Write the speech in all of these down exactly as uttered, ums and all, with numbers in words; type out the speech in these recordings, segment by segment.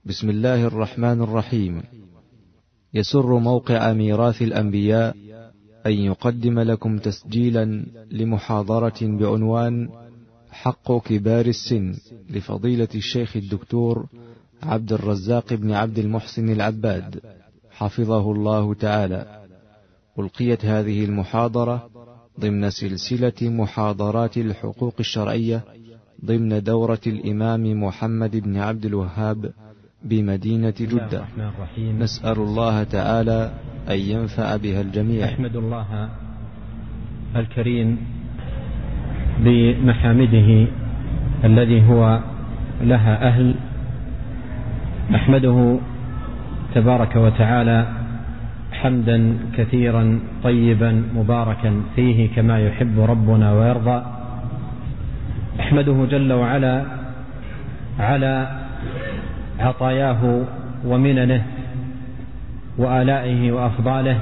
بسم الله الرحمن الرحيم. يسر موقع ميراث الأنبياء أن يقدم لكم تسجيلا لمحاضرة بعنوان حق كبار السن لفضيلة الشيخ الدكتور عبد الرزاق بن عبد المحسن العباد حفظه الله تعالى. ألقيت هذه المحاضرة ضمن سلسلة محاضرات الحقوق الشرعية ضمن دورة الإمام محمد بن عبد الوهاب بمدينة جدة. نسأل الله تعالى أن ينفع بها الجميع. أحمد الله الكريم بمحامده الذي هو لها أهل، أحمده تبارك وتعالى حمدا كثيرا طيبا مباركا فيه كما يحب ربنا ويرضى. أحمده جل وعلا على عطاياه ومننه وآلائه وأفضاله.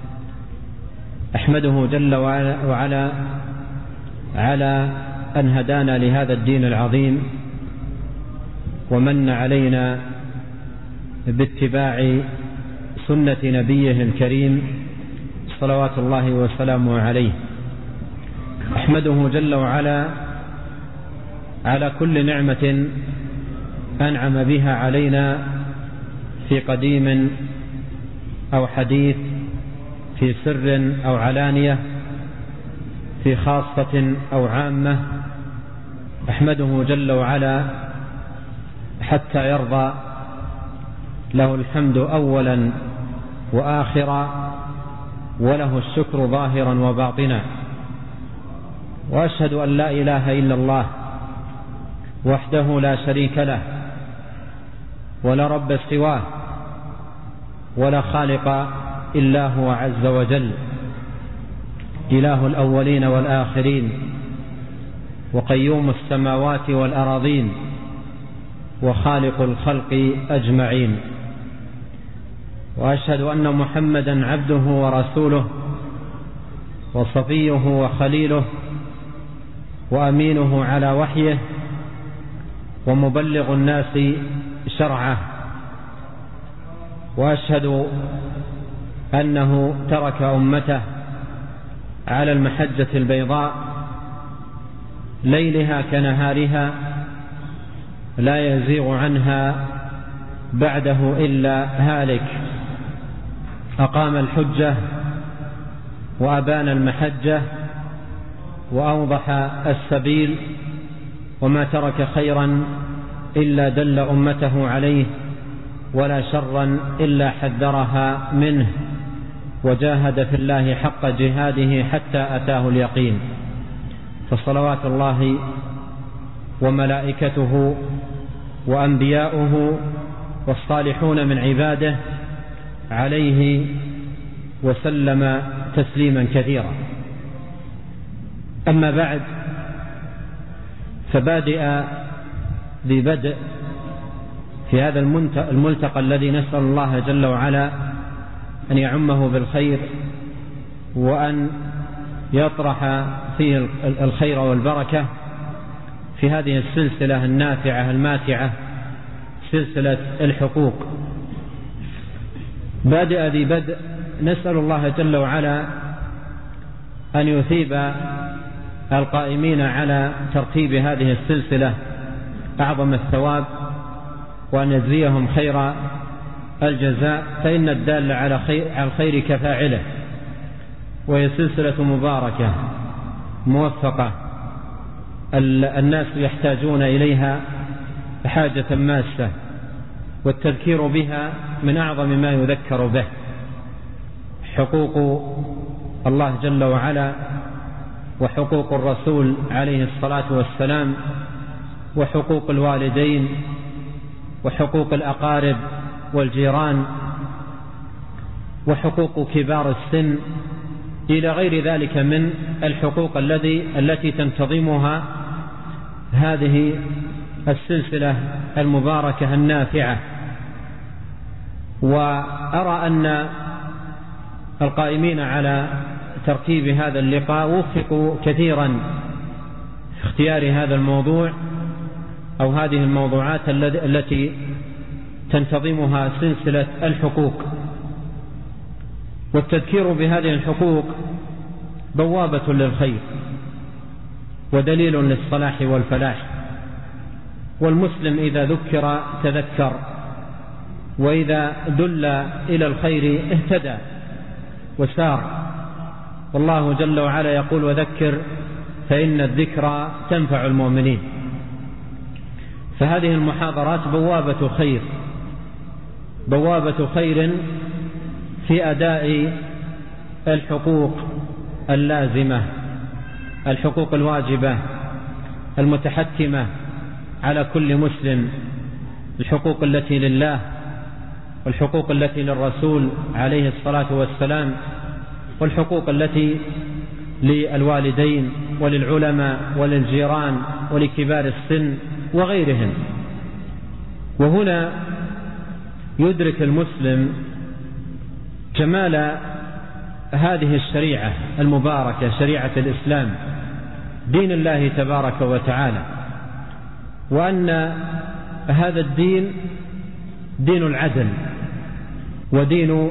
أحمده جل وعلا على أن هدانا لهذا الدين العظيم ومن علينا باتباع سنة نبيه الكريم صلوات الله وسلامه عليه. أحمده جل وعلا على كل نعمة أنعم بها علينا في قديم أو حديث، في سر أو علانية، في خاصة أو عامة. أحمده جل وعلا حتى يرضى، له الحمد أولا وآخرا، وله الشكر ظاهرا وباطنا. وأشهد أن لا إله إلا الله وحده لا شريك له، ولا رب سواه، ولا خالق إلا هو عز وجل، إله الأولين والآخرين، وقيوم السماوات والأراضين، وخالق الخلق أجمعين. وأشهد أن محمدا عبده ورسوله، وصفيه وخليله، وأمينه على وحيه، ومبلغ الناس شرعه. وأشهد أنه ترك أمته على المحجة البيضاء ليلها كنهارها، لا يزيغ عنها بعده إلا هالك. أقام الحجة وأبان المحجة وأوضح السبيل، وما ترك خيرا إلا دل أمته عليه، ولا شرا إلا حذرها منه، وجاهد في الله حق جهاده حتى أتاه اليقين. فصلوات الله وملائكته وأنبياؤه والصالحون من عباده عليه وسلم تسليما كثيرا. أما بعد، فبادئ ذي بدء في هذا الملتقى الذي نسأل الله جل وعلا أن يعمه بالخير، وأن يطرح فيه الخير والبركة في هذه السلسلة النافعة الماتعة، سلسلة الحقوق. بادئ ذي بدء، نسأل الله جل وعلا أن يثيب القائمين على ترتيب هذه السلسلة أعظم الثواب، وأن يجزيهم خير الجزاء، فإن الدال على الخير كفاعله. وهي سلسلة مباركة موفقة، الناس يحتاجون إليها حاجة ماسة، والتذكير بها من أعظم ما يذكر به. حقوق الله جل وعلا، وحقوق الرسول عليه الصلاة والسلام، وحقوق الوالدين، وحقوق الأقارب والجيران، وحقوق كبار السن، إلى غير ذلك من الحقوق الذي التي تنتظمها هذه السلسلة المباركة النافعة. وأرى أن القائمين على ترتيب هذا اللقاء وفقوا كثيرا في اختيار هذا الموضوع أو هذه الموضوعات التي تنتظمها سلسلة الحقوق، والتذكير بهذه الحقوق بوابة للخير ودليل للصلاح والفلاح، والمسلم إذا ذكر تذكر، وإذا دل إلى الخير اهتدى وسار. والله جل وعلا يقول: وذكر فإن الذكرى تنفع المؤمنين. فهذه المحاضرات بوابة خير، بوابة خير في أداء الحقوق اللازمة، الحقوق الواجبة المتحتمة على كل مسلم، الحقوق التي لله والحقوق التي للرسول عليه الصلاة والسلام، والحقوق التي للوالدين وللعلماء وللجيران ولكبار السن وغيرهم. وهنا يدرك المسلم جمال هذه الشريعة المباركة، شريعة الإسلام، دين الله تبارك وتعالى، وأن هذا الدين دين العدل ودين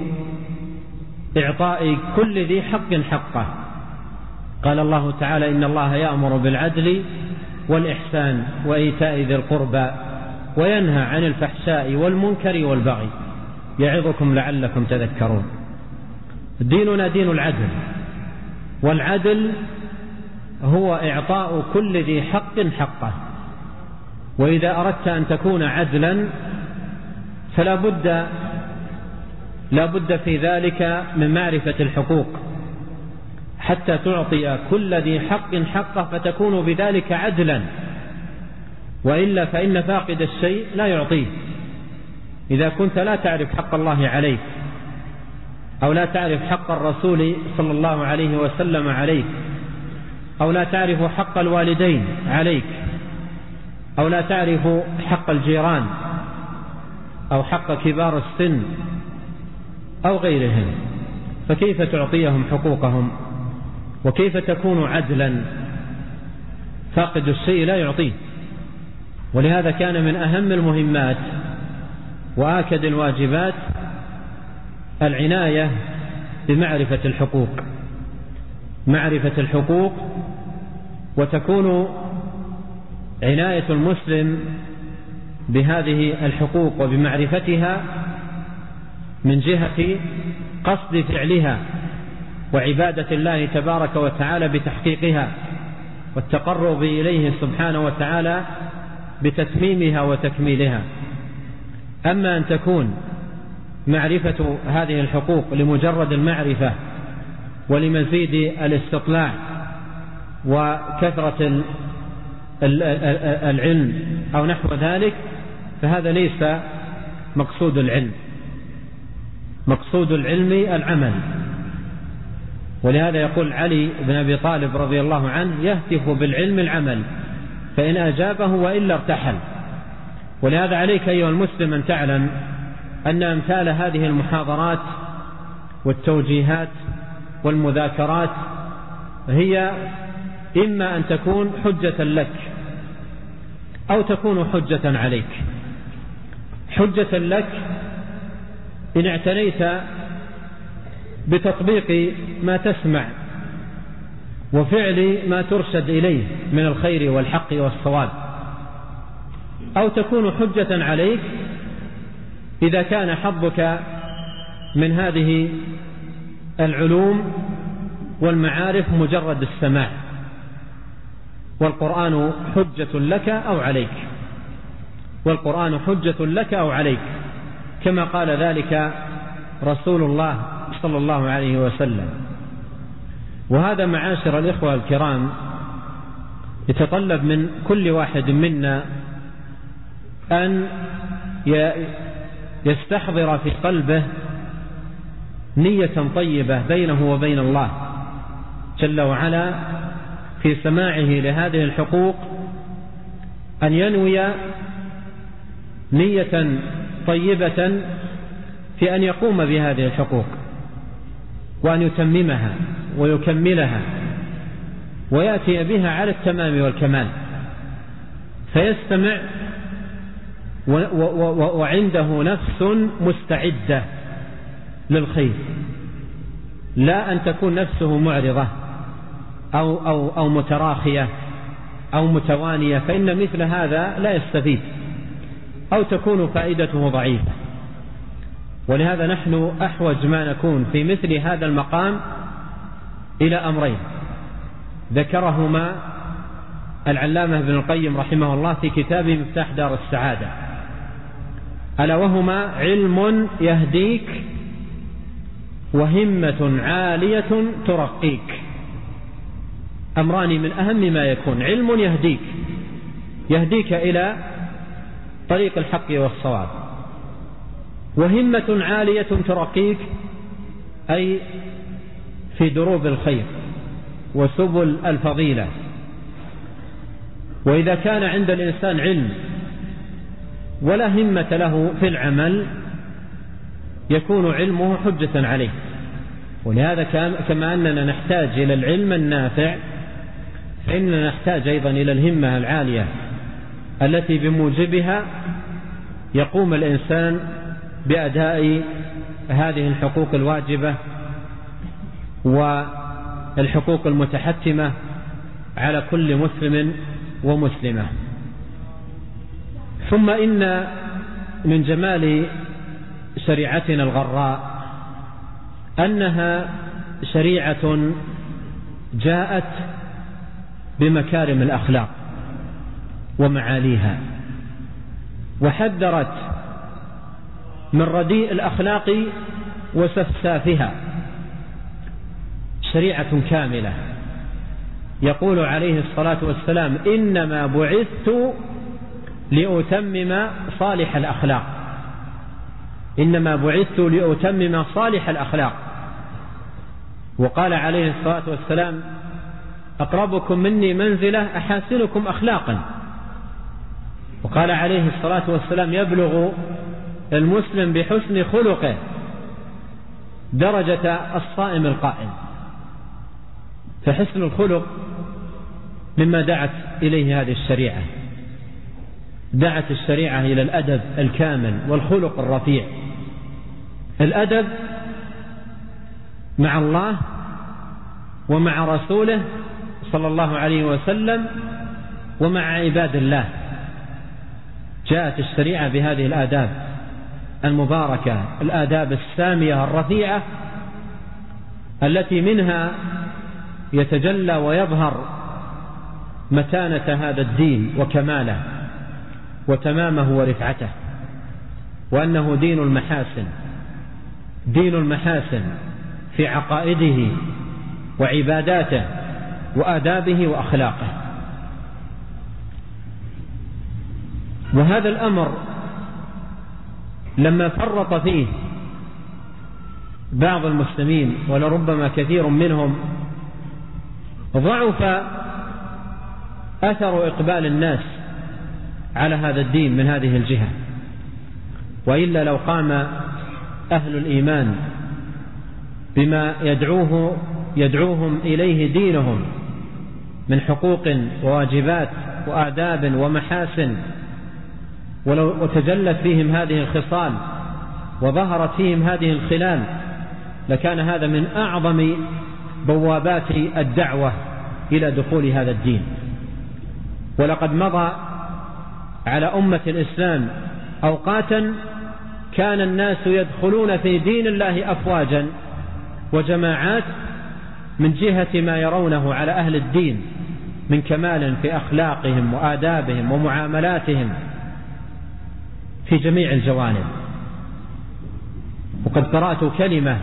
إعطاء كل ذي حق حقه. قال الله تعالى: إن الله يأمر بالعدل والإحسان وإيتاء ذي القربى وينهى عن الفحشاء والمنكر والبغي يعظكم لعلكم تذكرون. ديننا دين العدل، والعدل هو إعطاء كل ذي حق حقه. وإذا أردت أن تكون عدلا فلا بد لا بد في ذلك من معرفة الحقوق حتى تعطي كل ذي حق حقه، فتكون بذلك عدلا، وإلا فإن فاقد الشيء لا يعطيه. إذا كنت لا تعرف حق الله عليك، أو لا تعرف حق الرسول صلى الله عليه وسلم عليك، أو لا تعرف حق الوالدين عليك، أو لا تعرف حق الجيران، أو حق كبار السن أو غيرهم، فكيف تعطيهم حقوقهم؟ وكيف تكون عدلا؟ فاقد الشيء لا يعطيه. ولهذا كان من أهم المهمات وآكد الواجبات العناية بمعرفة الحقوق، معرفة الحقوق. وتكون عناية المسلم بهذه الحقوق وبمعرفتها من جهة قصد فعلها وعبادة الله تبارك وتعالى بتحقيقها، والتقرب إليه سبحانه وتعالى بتتميمها وتكميلها. أما أن تكون معرفة هذه الحقوق لمجرد المعرفة ولمزيد الاستطلاع وكثرة العلم أو نحو ذلك، فهذا ليس مقصود العلم. مقصود العلم العمل. ولهذا يقول علي بن أبي طالب رضي الله عنه: يهتف بالعلم العمل، فإن أجابه وإلا ارتحل. ولهذا عليك أيها المسلم أن تعلم أن أمثال هذه المحاضرات والتوجيهات والمذاكرات هي إما أن تكون حجة لك أو تكون حجة عليك. حجة لك إن اعتنيت بتطبيق ما تسمع وفعل ما ترشد إليه من الخير والحق والصواب، أو تكون حجة عليك إذا كان حظك من هذه العلوم والمعارف مجرد السماع، والقرآن حجة لك أو عليك، والقرآن حجة لك أو عليك، كما قال ذلك رسول الله صلى الله عليه وسلم. وهذا معاشر الإخوة الكرام يتطلب من كل واحد منا أن يستحضر في قلبه نية طيبة بينه وبين الله جل وعلا في سماعه لهذه الحقوق، أن ينوي نية طيبة في أن يقوم بهذه الحقوق وأن يتممها ويكملها ويأتي بها على التمام والكمال، فيستمع وعنده نفس مستعدة للخير، لا أن تكون نفسه معرضة أو, أو, أو متراخية أو متوانية، فإن مثل هذا لا يستفيد أو تكون فائدته ضعيفة. ولهذا نحن أحوج ما نكون في مثل هذا المقام إلى أمرين ذكرهما العلامة ابن القيم رحمه الله في كتابه مفتاح دار السعادة، ألا وهما علم يهديك وهمة عالية ترقيك. أمران من أهم ما يكون: علم يهديك يهديك إلى طريق الحق والصواب، وهمة عالية ترقيك أي في دروب الخير وسبل الفضيلة. وإذا كان عند الإنسان علم ولا همة له في العمل يكون علمه حجة عليه. ولهذا كما أننا نحتاج إلى العلم النافع فإننا نحتاج أيضا إلى الهمة العالية التي بموجبها يقوم الإنسان بأداء هذه الحقوق الواجبة والحقوق المتحتمة على كل مسلم ومسلمة. ثم إن من جمال شريعتنا الغراء أنها شريعة جاءت بمكارم الأخلاق ومعاليها، وحذرت من رديء الأخلاق وسفسافها. شريعة كاملة. يقول عليه الصلاة والسلام: إنما بعثت لأتمم صالح الأخلاق. إنما بعثت لأتمم صالح الأخلاق. وقال عليه الصلاة والسلام: أقربكم مني منزلة أحاسنكم أخلاقا. وقال عليه الصلاة والسلام: يبلغ المسلم بحسن خلقه درجة الصائم القائم. فحسن الخلق مما دعت إليه هذه الشريعة. دعت الشريعة إلى الأدب الكامل والخلق الرفيع. الأدب مع الله ومع رسوله صلى الله عليه وسلم ومع عباد الله. جاءت الشريعة بهذه الآداب المباركة، الآداب السامية الرفيعة التي منها يتجلى ويظهر متانة هذا الدين وكماله وتمامه ورفعته، وأنه دين المحاسن، دين المحاسن في عقائده وعباداته وآدابه وأخلاقه. وهذا الأمر لما فرط فيه بعض المسلمين ولربما كثير منهم ضعف أثر إقبال الناس على هذا الدين من هذه الجهة. وإلا لو قام أهل الإيمان بما يدعوه يدعوهم إليه دينهم من حقوق وواجبات وآداب ومحاسن، ولو تجلت فيهم هذه الخصال وظهرت فيهم هذه الخلال، لكان هذا من أعظم بوابات الدعوة إلى دخول هذا الدين. ولقد مضى على أمة الإسلام أوقاتا كان الناس يدخلون في دين الله أفواجا وجماعات من جهة ما يرونه على أهل الدين من كمال في أخلاقهم وآدابهم ومعاملاتهم في جميع الجوانب. وقد قرأت كلمة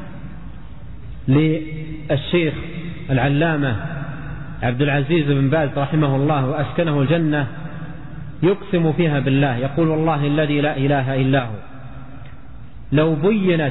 للشيخ العلامة عبد العزيز بن باز رحمه الله وأسكنه الجنة يقسم فيها بالله، يقول: والله الذي لا إله إلا هو لو بينت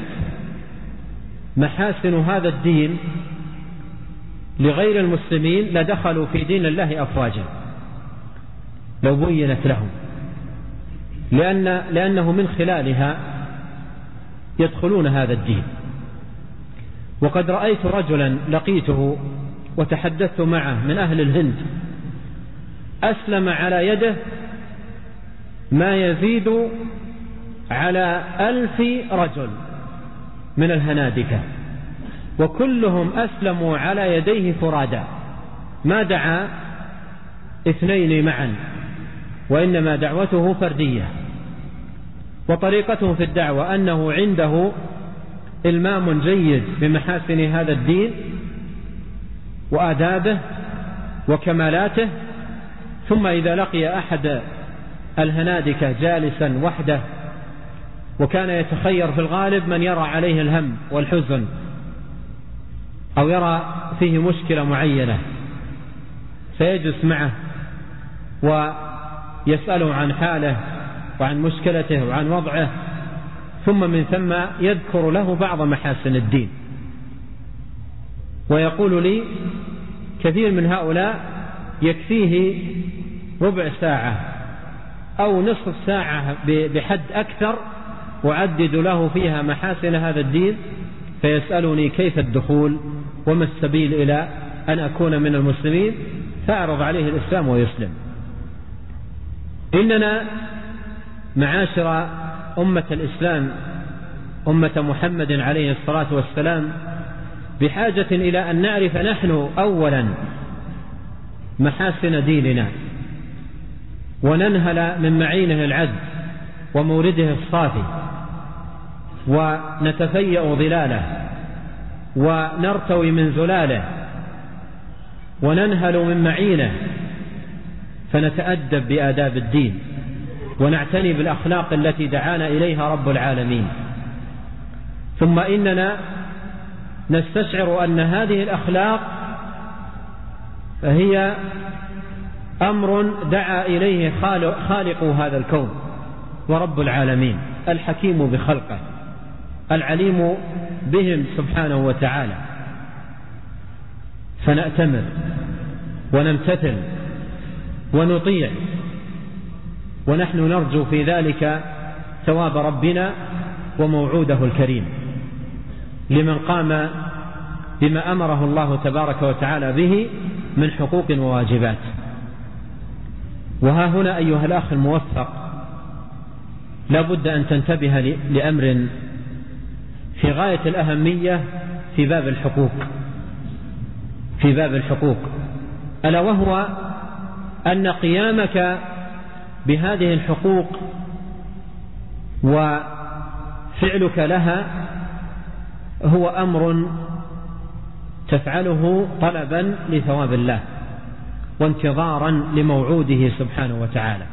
محاسن هذا الدين لغير المسلمين لدخلوا في دين الله أفواجا، لو بينت لهم، لأن لأنه من خلالها يدخلون هذا الدين. وقد رأيت رجلا لقيته وتحدثت معه من أهل الهند، أسلم على يده ما يزيد على ألف رجل من الهنادكة، وكلهم أسلموا على يديه فرادا، ما دعا اثنين معا، وإنما دعوته فردية. وطريقته في الدعوة أنه عنده إلمام جيد بمحاسن هذا الدين وآدابه وكمالاته، ثم إذا لقي أحد الهنادكة جالسا وحده، وكان يتخير في الغالب من يرى عليه الهم والحزن أو يرى فيه مشكلة معينة، فيجلس معه ويسأله عن حاله وعن مشكلته وعن وضعه، ثم من ثم يذكر له بعض محاسن الدين. ويقول لي كثير من هؤلاء يكفيه ربع ساعة أو نصف ساعة بحد أكثر أعدد له فيها محاسن هذا الدين، فيسألني كيف الدخول وما السبيل إلى أن أكون من المسلمين، فأعرض عليه الإسلام ويسلم. إننا معاشر أمة الإسلام، أمة محمد عليه الصلاة والسلام، بحاجة إلى أن نعرف نحن أولا محاسن ديننا، وننهل من معينه العذب ومورده الصافي، ونتفيأ ظلاله ونرتوي من زلاله، وننهل من معينه، فنتأدب بآداب الدين ونعتني بالأخلاق التي دعانا إليها رب العالمين. ثم إننا نستشعر أن هذه الأخلاق هي أمر دعا إليه خالق هذا الكون ورب العالمين الحكيم بخلقه العليم بهم سبحانه وتعالى، فنأتمر ونمتثل ونطيع، ونحن نرجو في ذلك ثواب ربنا وموعوده الكريم لمن قام بما أمره الله تبارك وتعالى به من حقوق وواجبات. وها هنا أيها الأخ الموفق لا بد أن تنتبه لأمر في غاية الأهمية في باب الحقوق في باب الحقوق ألا وهو أن قيامك بهذه الحقوق وفعلك لها هو أمر تفعله طلبا لثواب الله وانتظارا لموعوده سبحانه وتعالى.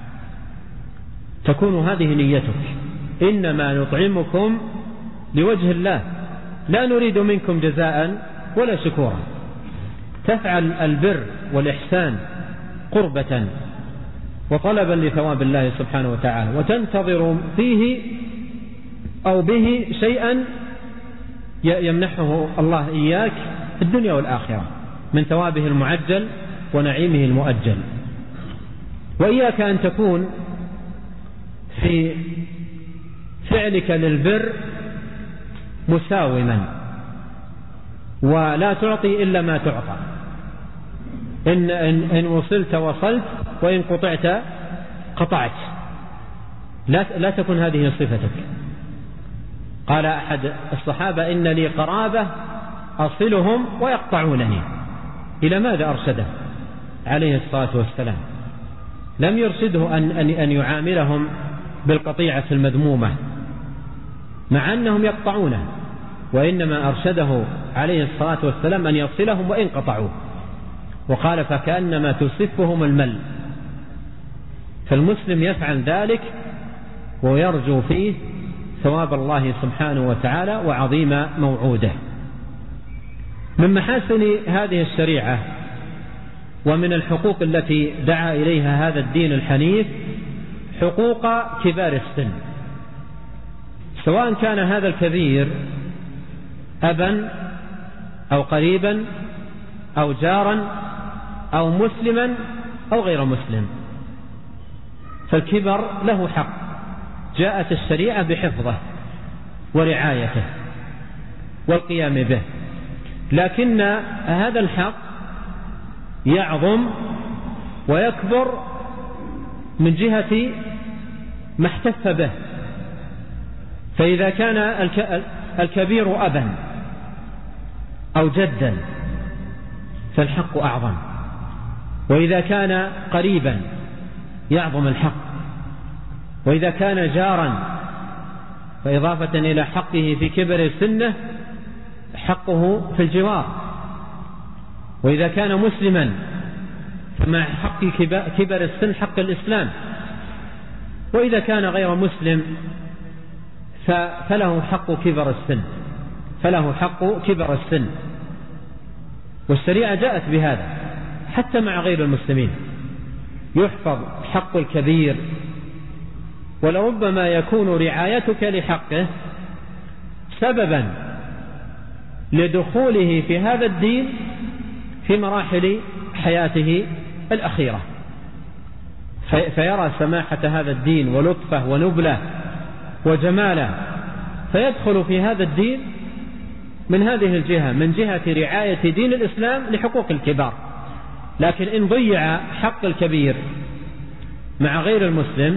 تكون هذه نيتك: إنما نطعمكم لوجه الله لا نريد منكم جزاء ولا شكورا. تفعل البر والإحسان قربة وطلبا لثواب الله سبحانه وتعالى، وتنتظر فيه أو به شيئا يمنحه الله إياك في الدنيا والآخرة من ثوابه المعجل ونعيمه المؤجل. وإياك أن تكون في فعلك للبر مساوما ولا تعطي إلا ما تعطى. إن, إن, إن وصلت وصلت وإن قطعت قطعت. لا, لا تكن هذه صفتك. قال أحد الصحابة: إن لي قرابة أصلهم ويقطعونني. إلى ماذا أرشده عليه الصلاة والسلام؟ لم يرشده أن, أن, أن يعاملهم بالقطيعة المذمومة مع أنهم يقطعونه، وإنما أرشده عليه الصلاة والسلام أن يصلهم وإن قطعوا، وقال: فكأنما تسفهم المل. فالمسلم يفعل ذلك ويرجو فيه ثواب الله سبحانه وتعالى وعظيم موعوده. من محاسن هذه الشريعة ومن الحقوق التي دعا إليها هذا الدين الحنيف حقوق كبار السن، سواء كان هذا الكبير أبا أو قريبا أو جارا أو مسلما أو غير مسلم، فالكبر له حق جاءت الشريعة بحفظه ورعايته والقيام به، لكن هذا الحق يعظم ويكبر من جهة ما احتف به. فإذا كان الكبير أبا أو جدا فالحق أعظم، وإذا كان قريبا يعظم الحق، وإذا كان جارا فإضافة إلى حقه في كبر سنه حقه في الجوار، وإذا كان مسلما فمع حق كبر السن حق الإسلام، وإذا كان غير مسلم فله حق كبر السن فله حق كبر السن. والشريعة جاءت بهذا حتى مع غير المسلمين، يحفظ حق الكبير، ولربما يكون رعايتك لحقه سببا لدخوله في هذا الدين في مراحل حياته الأخيرة، فيرى سماحة هذا الدين ولطفه ونبله وجماله، فيدخل في هذا الدين من هذه الجهة، من جهة رعاية دين الإسلام لحقوق الكبار. لكن إن ضيع حق الكبير مع غير المسلم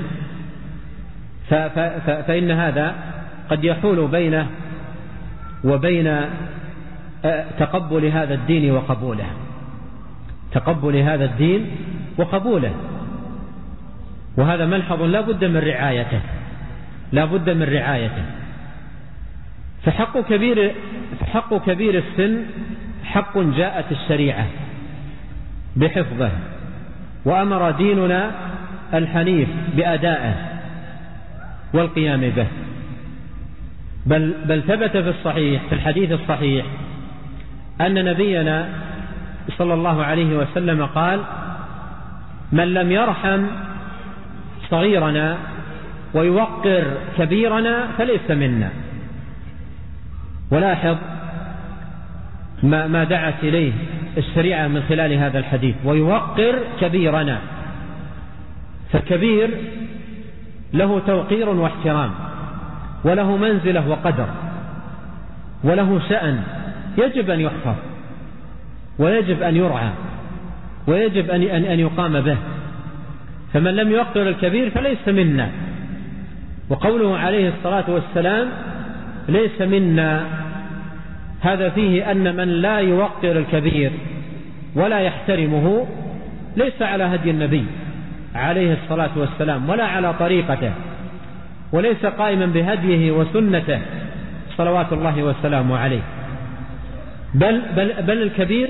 فإن هذا قد يحول بينه وبين تقبل هذا الدين وقبوله تقبل هذا الدين وقبوله وهذا ملحظ لا بد من رعايته لا بد من رعايته. فحق كبير فحق كبير السن حق جاءت الشريعة بحفظه، وأمر ديننا الحنيف بأدائه والقيام به. بل, بل ثبت في الصحيح في الحديث الصحيح أن نبينا صلى الله عليه وسلم قال: من لم يرحم صغيرنا ويوقر كبيرنا فليس منا. ولاحظ ما, ما دعت إليه الشريعة من خلال هذا الحديث: ويوقر كبيرنا. فالكبير له توقير واحترام، وله منزلة وقدر، وله شأن يجب أن يحفظ، ويجب أن يرعى، ويجب أن أن يقام به. فمن لم يوقر الكبير فليس منا. وقوله عليه الصلاة والسلام ليس منا، هذا فيه أن من لا يوقر الكبير ولا يحترمه ليس على هدي النبي عليه الصلاة والسلام ولا على طريقته، وليس قائما بهديه وسنته صلوات الله وسلامه عليه. بل, بل, بل الكبير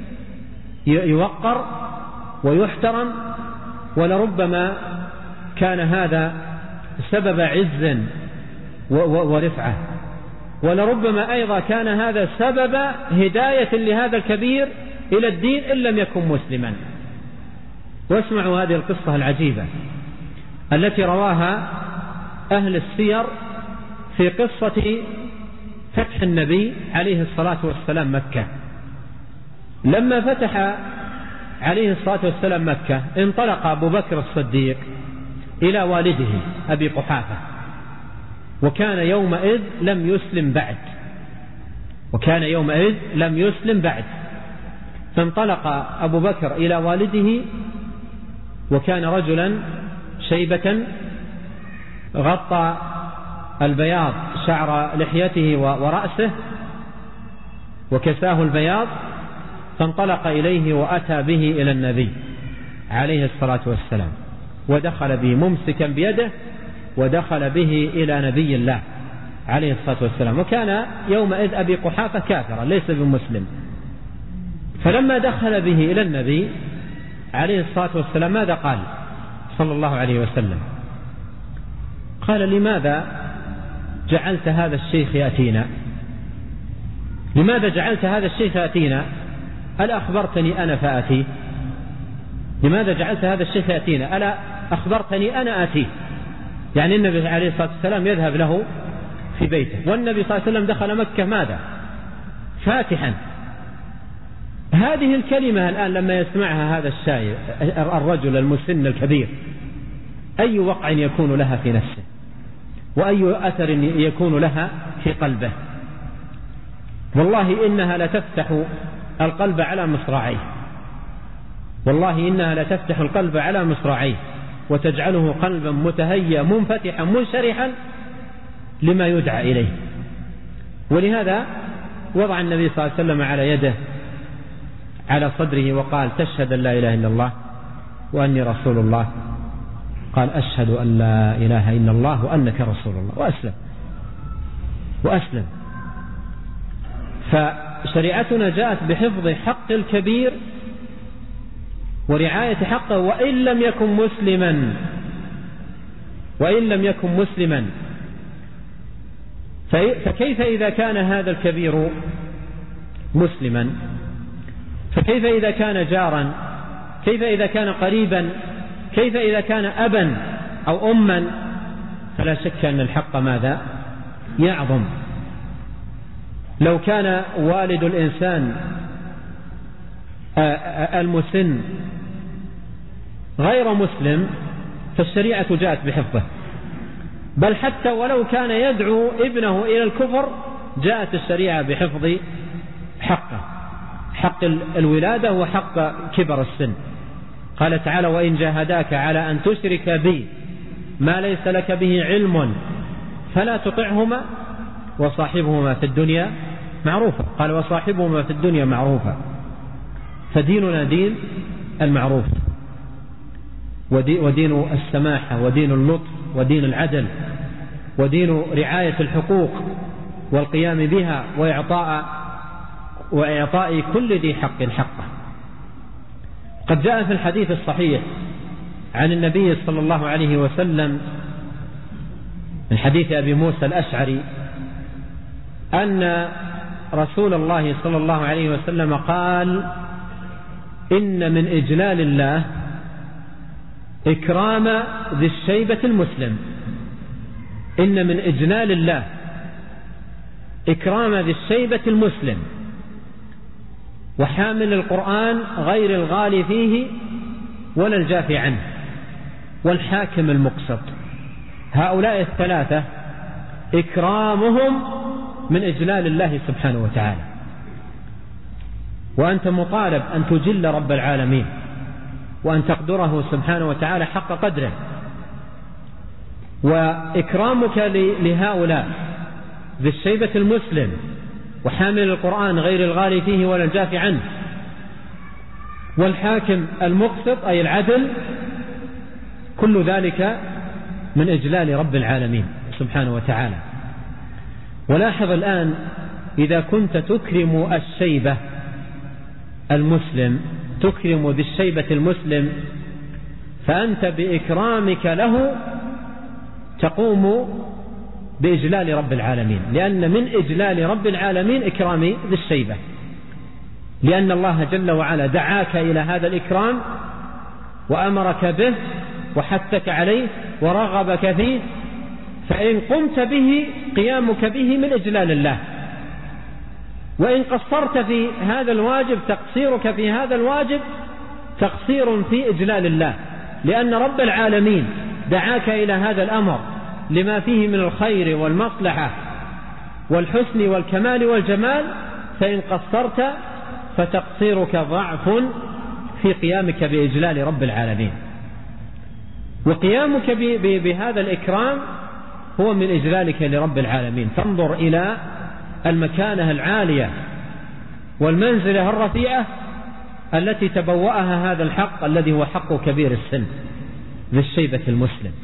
يوقر ويحترم، ولربما كان هذا سبب عز ورفعة، ولربما أيضا كان هذا سبب هداية لهذا الكبير إلى الدين إن لم يكن مسلما. واسمعوا هذه القصة العجيبة التي رواها أهل السير في قصة فتح النبي عليه الصلاة والسلام مكة. لما فتح عليه الصلاة والسلام مكة انطلق أبو بكر الصديق إلى والده أبي قحافة، وكان يومئذ لم يسلم بعد وكان يومئذ لم يسلم بعد فانطلق أبو بكر إلى والده، وكان رجلا شيبة غطى البياض شعر لحيته ورأسه وكساه البياض، فانطلق إليه وأتى به إلى النبي عليه الصلاة والسلام، ودخل به ممسكا بيده، ودخل به إلى نبي الله عليه الصلاة والسلام. وكان يومئذ أبي قحافة كافرا ليس بمسلم. فلما دخل به إلى النبي عليه الصلاة والسلام ماذا قال صلى الله عليه وسلم؟ قال: لماذا جعلت هذا الشيخ يأتينا؟ لماذا جعلت هذا الشيخ يأتينا؟ ألا أخبرتني أنا فآتي؟ لماذا جعلت هذا الشيخ يأتينا؟ ألا أخبرتني أنا آتيه؟ يعني النبي عليه الصلاة والسلام يذهب له في بيته، والنبي صلى الله عليه وسلم دخل مكة ماذا؟ فاتحا. هذه الكلمة الآن لما يسمعها هذا الشاعر الرجل المسن الكبير، أي وقع يكون لها في نفسه، وأي أثر يكون لها في قلبه؟ والله إنها لتفتح القلب على مصراعيه والله إنها لتفتح القلب على مصراعيه وتجعله قلبا متهيئا منفتحا منشرحا لما يدعى إليه. ولهذا وضع النبي صلى الله عليه وسلم على يده على صدره وقال: تشهد أن لا إله إلا الله وأني رسول الله؟ قال: أشهد أن لا إله إلا الله وأنك رسول الله، وأسلم وأسلم. فشريعتنا جاءت بحفظ حق الكبير ورعاية حقه وإن لم يكن مسلما وإن لم يكن مسلما فكيف إذا كان هذا الكبير مسلما؟ فكيف إذا كان جارا؟ كيف إذا كان قريبا؟ كيف إذا كان أبا أو أما؟ فلا شك أن الحق ماذا؟ يعظم. لو كان والد الإنسان المسن غير مسلم فالشريعة جاءت بحفظه، بل حتى ولو كان يدعو ابنه إلى الكفر جاءت الشريعة بحفظ حقه، حق الولادة وحق كبر السن. قال تعالى: وإن جاهداك على أن تشرك بي ما ليس لك به علم فلا تطعهما وصاحبهما في الدنيا معروفا. قال: وصاحبهما في الدنيا معروفا. فديننا دين المعروف، ودين السماحة، ودين اللطف، ودين العدل، ودين رعاية الحقوق والقيام بها وإعطاء وإعطاء كل ذي حق حقه. قد جاء في الحديث الصحيح عن النبي صلى الله عليه وسلم من حديث أبي موسى الأشعري أن رسول الله صلى الله عليه وسلم قال: إن من إجلال الله إكرام ذي الشيبة المسلم. إن من إجلال الله إكرام ذي الشيبة المسلم وحامل القرآن غير الغالي فيه ولا الجافي عنه والحاكم المقسط. هؤلاء الثلاثة إكرامهم من إجلال الله سبحانه وتعالى، وأنت مطالب أن تجل رب العالمين وأن تقدره سبحانه وتعالى حق قدره. وإكرامك لهؤلاء ذي الشيبة المسلم وحامل القرآن غير الغالي فيه ولا الجافي عنه والحاكم المقسط أي العدل، كل ذلك من إجلال رب العالمين سبحانه وتعالى. ولاحظ الآن إذا كنت تكرم الشيبة المسلم، تكرم ذي الشيبة المسلم، فأنت بإكرامك له تقوم بإجلال رب العالمين، لأن من إجلال رب العالمين إكرام ذي الشيبة، لأن الله جل وعلا دعاك إلى هذا الإكرام وأمرك به وحثك عليه ورغبك فيه، فإن قمت به قيامك به من إجلال الله، وإن قصرت في هذا الواجب تقصيرك في هذا الواجب تقصير في إجلال الله، لأن رب العالمين دعاك إلى هذا الأمر لما فيه من الخير والمصلحة والحسن والكمال والجمال، فإن قصرت فتقصيرك ضعف في قيامك بإجلال رب العالمين. وقيامك بهذا الإكرام هو من إجلالك لرب العالمين. فانظر إلى المكانة العالية والمنزلة الرفيعة التي تبوأها هذا الحق الذي هو حق كبير السن ذي الشيبة المسلم.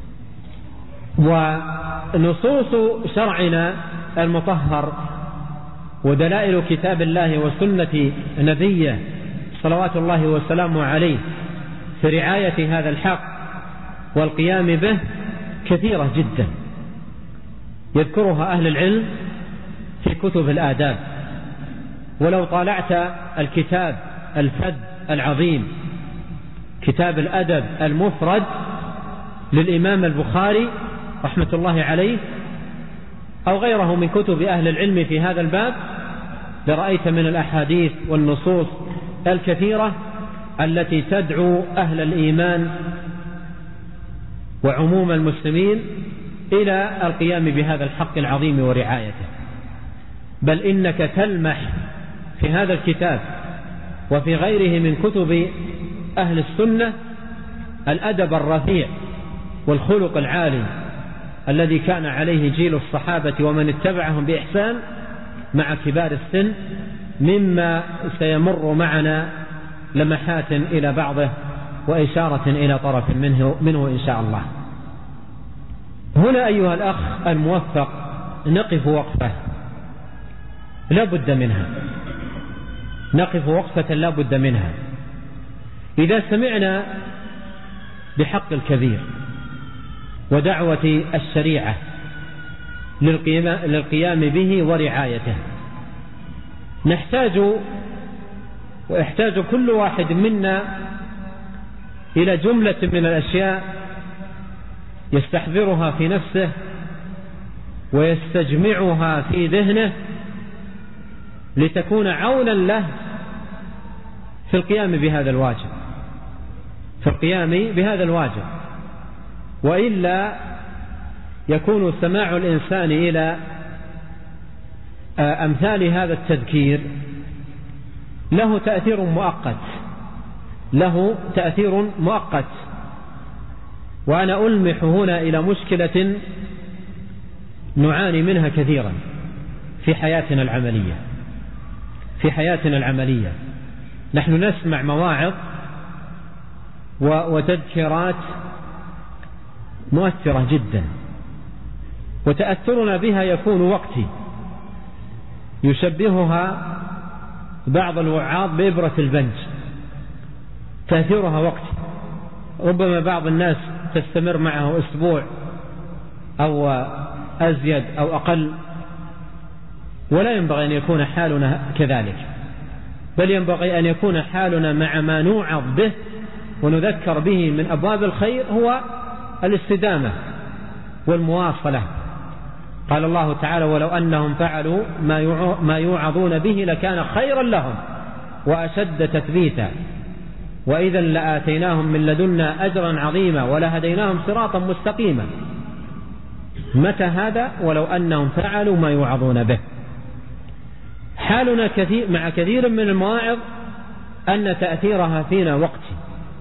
ونصوص شرعنا المطهر ودلائل كتاب الله وسنة نبيه صلوات الله وسلامه عليه في رعاية هذا الحق والقيام به كثيرة جدا، يذكرها أهل العلم في كتب الآداب. ولو طالعت الكتاب الفد العظيم كتاب الأدب المفرد للإمام البخاري رحمة الله عليه أو غيره من كتب أهل العلم في هذا الباب، لرأيت من الأحاديث والنصوص الكثيرة التي تدعو أهل الإيمان وعموم المسلمين إلى القيام بهذا الحق العظيم ورعايته. بل إنك تلمح في هذا الكتاب وفي غيره من كتب أهل السنة الأدب الرفيع والخلق العالي الذي كان عليه جيل الصحابة ومن اتبعهم بإحسان مع كبار السن، مما سيمر معنا لمحات إلى بعضه وإشارة إلى طرف منه, منه إن شاء الله. هنا أيها الأخ الموفق نقف وقفة لا بد منها، نقف وقفة لا بد منها. إذا سمعنا بحق الكبير ودعوة الشريعة للقيام به ورعايته، نحتاج ويحتاج كل واحد منا إلى جملة من الأشياء يستحضرها في نفسه ويستجمعها في ذهنه لتكون عونا له في القيام بهذا الواجب في القيام بهذا الواجب وإلا يكون سماع الإنسان إلى أمثال هذا التذكير له تأثير مؤقت له تأثير مؤقت وأنا ألمح هنا إلى مشكلة نعاني منها كثيرا في حياتنا العملية في حياتنا العملية نحن نسمع مواعظ وتذكيرات مؤثرة جدا، وتأثرنا بها يكون وقتي، يشبهها بعض الوعاظ بإبرة البنج، تأثيرها وقتي، ربما بعض الناس تستمر معه أسبوع أو أزيد أو أقل، ولا ينبغي أن يكون حالنا كذلك، بل ينبغي أن يكون حالنا مع ما نوعظ به ونذكر به من أبواب الخير هو الاستدامة والمواصلة. قال الله تعالى: ولو أنهم فعلوا ما يوعظون به لكان خيرا لهم وأشد تثبيتا وإذا لآتيناهم من لدنا أجرا عظيما ولهديناهم صراطا مستقيما. متى هذا؟ ولو أنهم فعلوا ما يوعظون به. حالنا كثير مع كثير من المواعظ أن تأثيرها فينا وقتي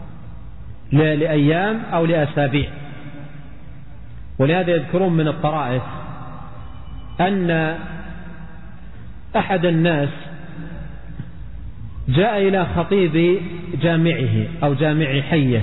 لأيام أو لأسابيع، ولهذا يذكرون من الطرائف أن أحد الناس جاء إلى خطيب جامعه أو جامع حيه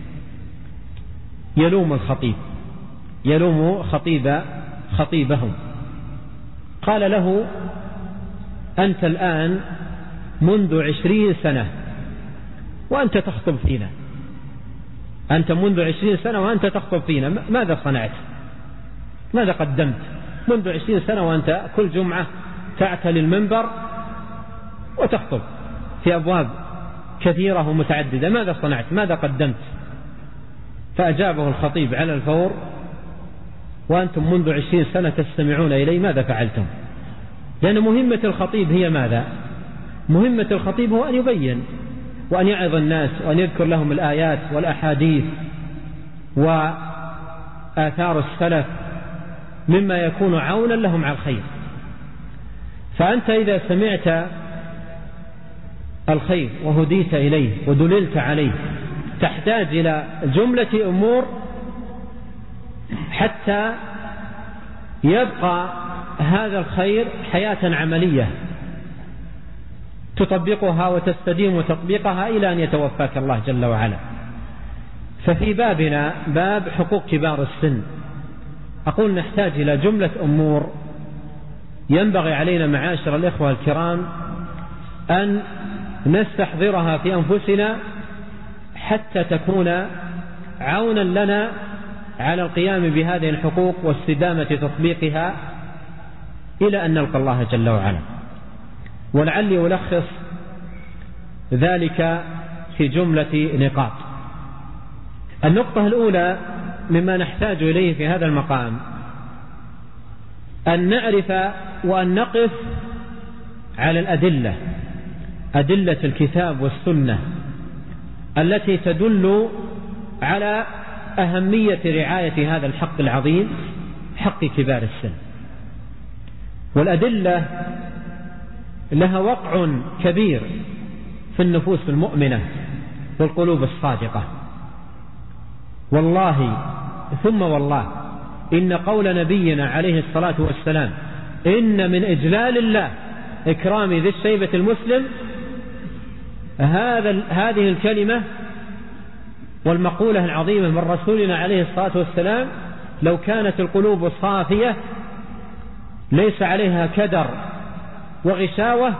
يلوم الخطيب يلوم خطيب خطيبهم، قال له: أنت الآن منذ عشرين سنة وأنت تخطب فينا أنت منذ عشرين سنة وأنت تخطب فينا ماذا صنعت؟ ماذا قدمت؟ منذ عشرين سنة وأنت كل جمعة تعتلي المنبر وتخطب في أبواب كثيرة ومتعددة، ماذا صنعت؟ ماذا قدمت؟ فأجابه الخطيب على الفور: وأنتم منذ عشرين سنة تستمعون إلي، ماذا فعلتم؟ لأن مهمة الخطيب هي ماذا؟ مهمة الخطيب هو أن يبين وأن يعظ الناس وأن يذكر لهم الآيات والأحاديث وآثار السلف مما يكون عونا لهم على الخير. فأنت إذا سمعت الخير وهديت إليه ودللت عليه تحتاج إلى جملة أمور حتى يبقى هذا الخير حياة عملية تطبقها وتستديم تطبيقها إلى أن يتوفاك الله جل وعلا. ففي بابنا باب حقوق كبار السن أقول نحتاج إلى جملة أمور ينبغي علينا معاشر الإخوة الكرام أن نستحضرها في أنفسنا حتى تكون عونا لنا على القيام بهذه الحقوق واستدامة تطبيقها إلى أن نلقى الله جل وعلا. ولعلي ألخص ذلك في جملة نقاط. النقطة الأولى مما نحتاج إليه في هذا المقام أن نعرف وأن نقف على الأدلة أدلة الكتاب والسنة التي تدل على أهمية رعاية هذا الحق العظيم حق كبار السن. والأدلة لها وقع كبير في النفوس المؤمنة والقلوب الصادقة، والله ثم والله إن قول نبينا عليه الصلاة والسلام إن من إجلال الله إكرام ذي الشيبة المسلم، هذا هذه الكلمة والمقولة العظيمة من رسولنا عليه الصلاة والسلام لو كانت القلوب صافية ليس عليها كدر وغشاوة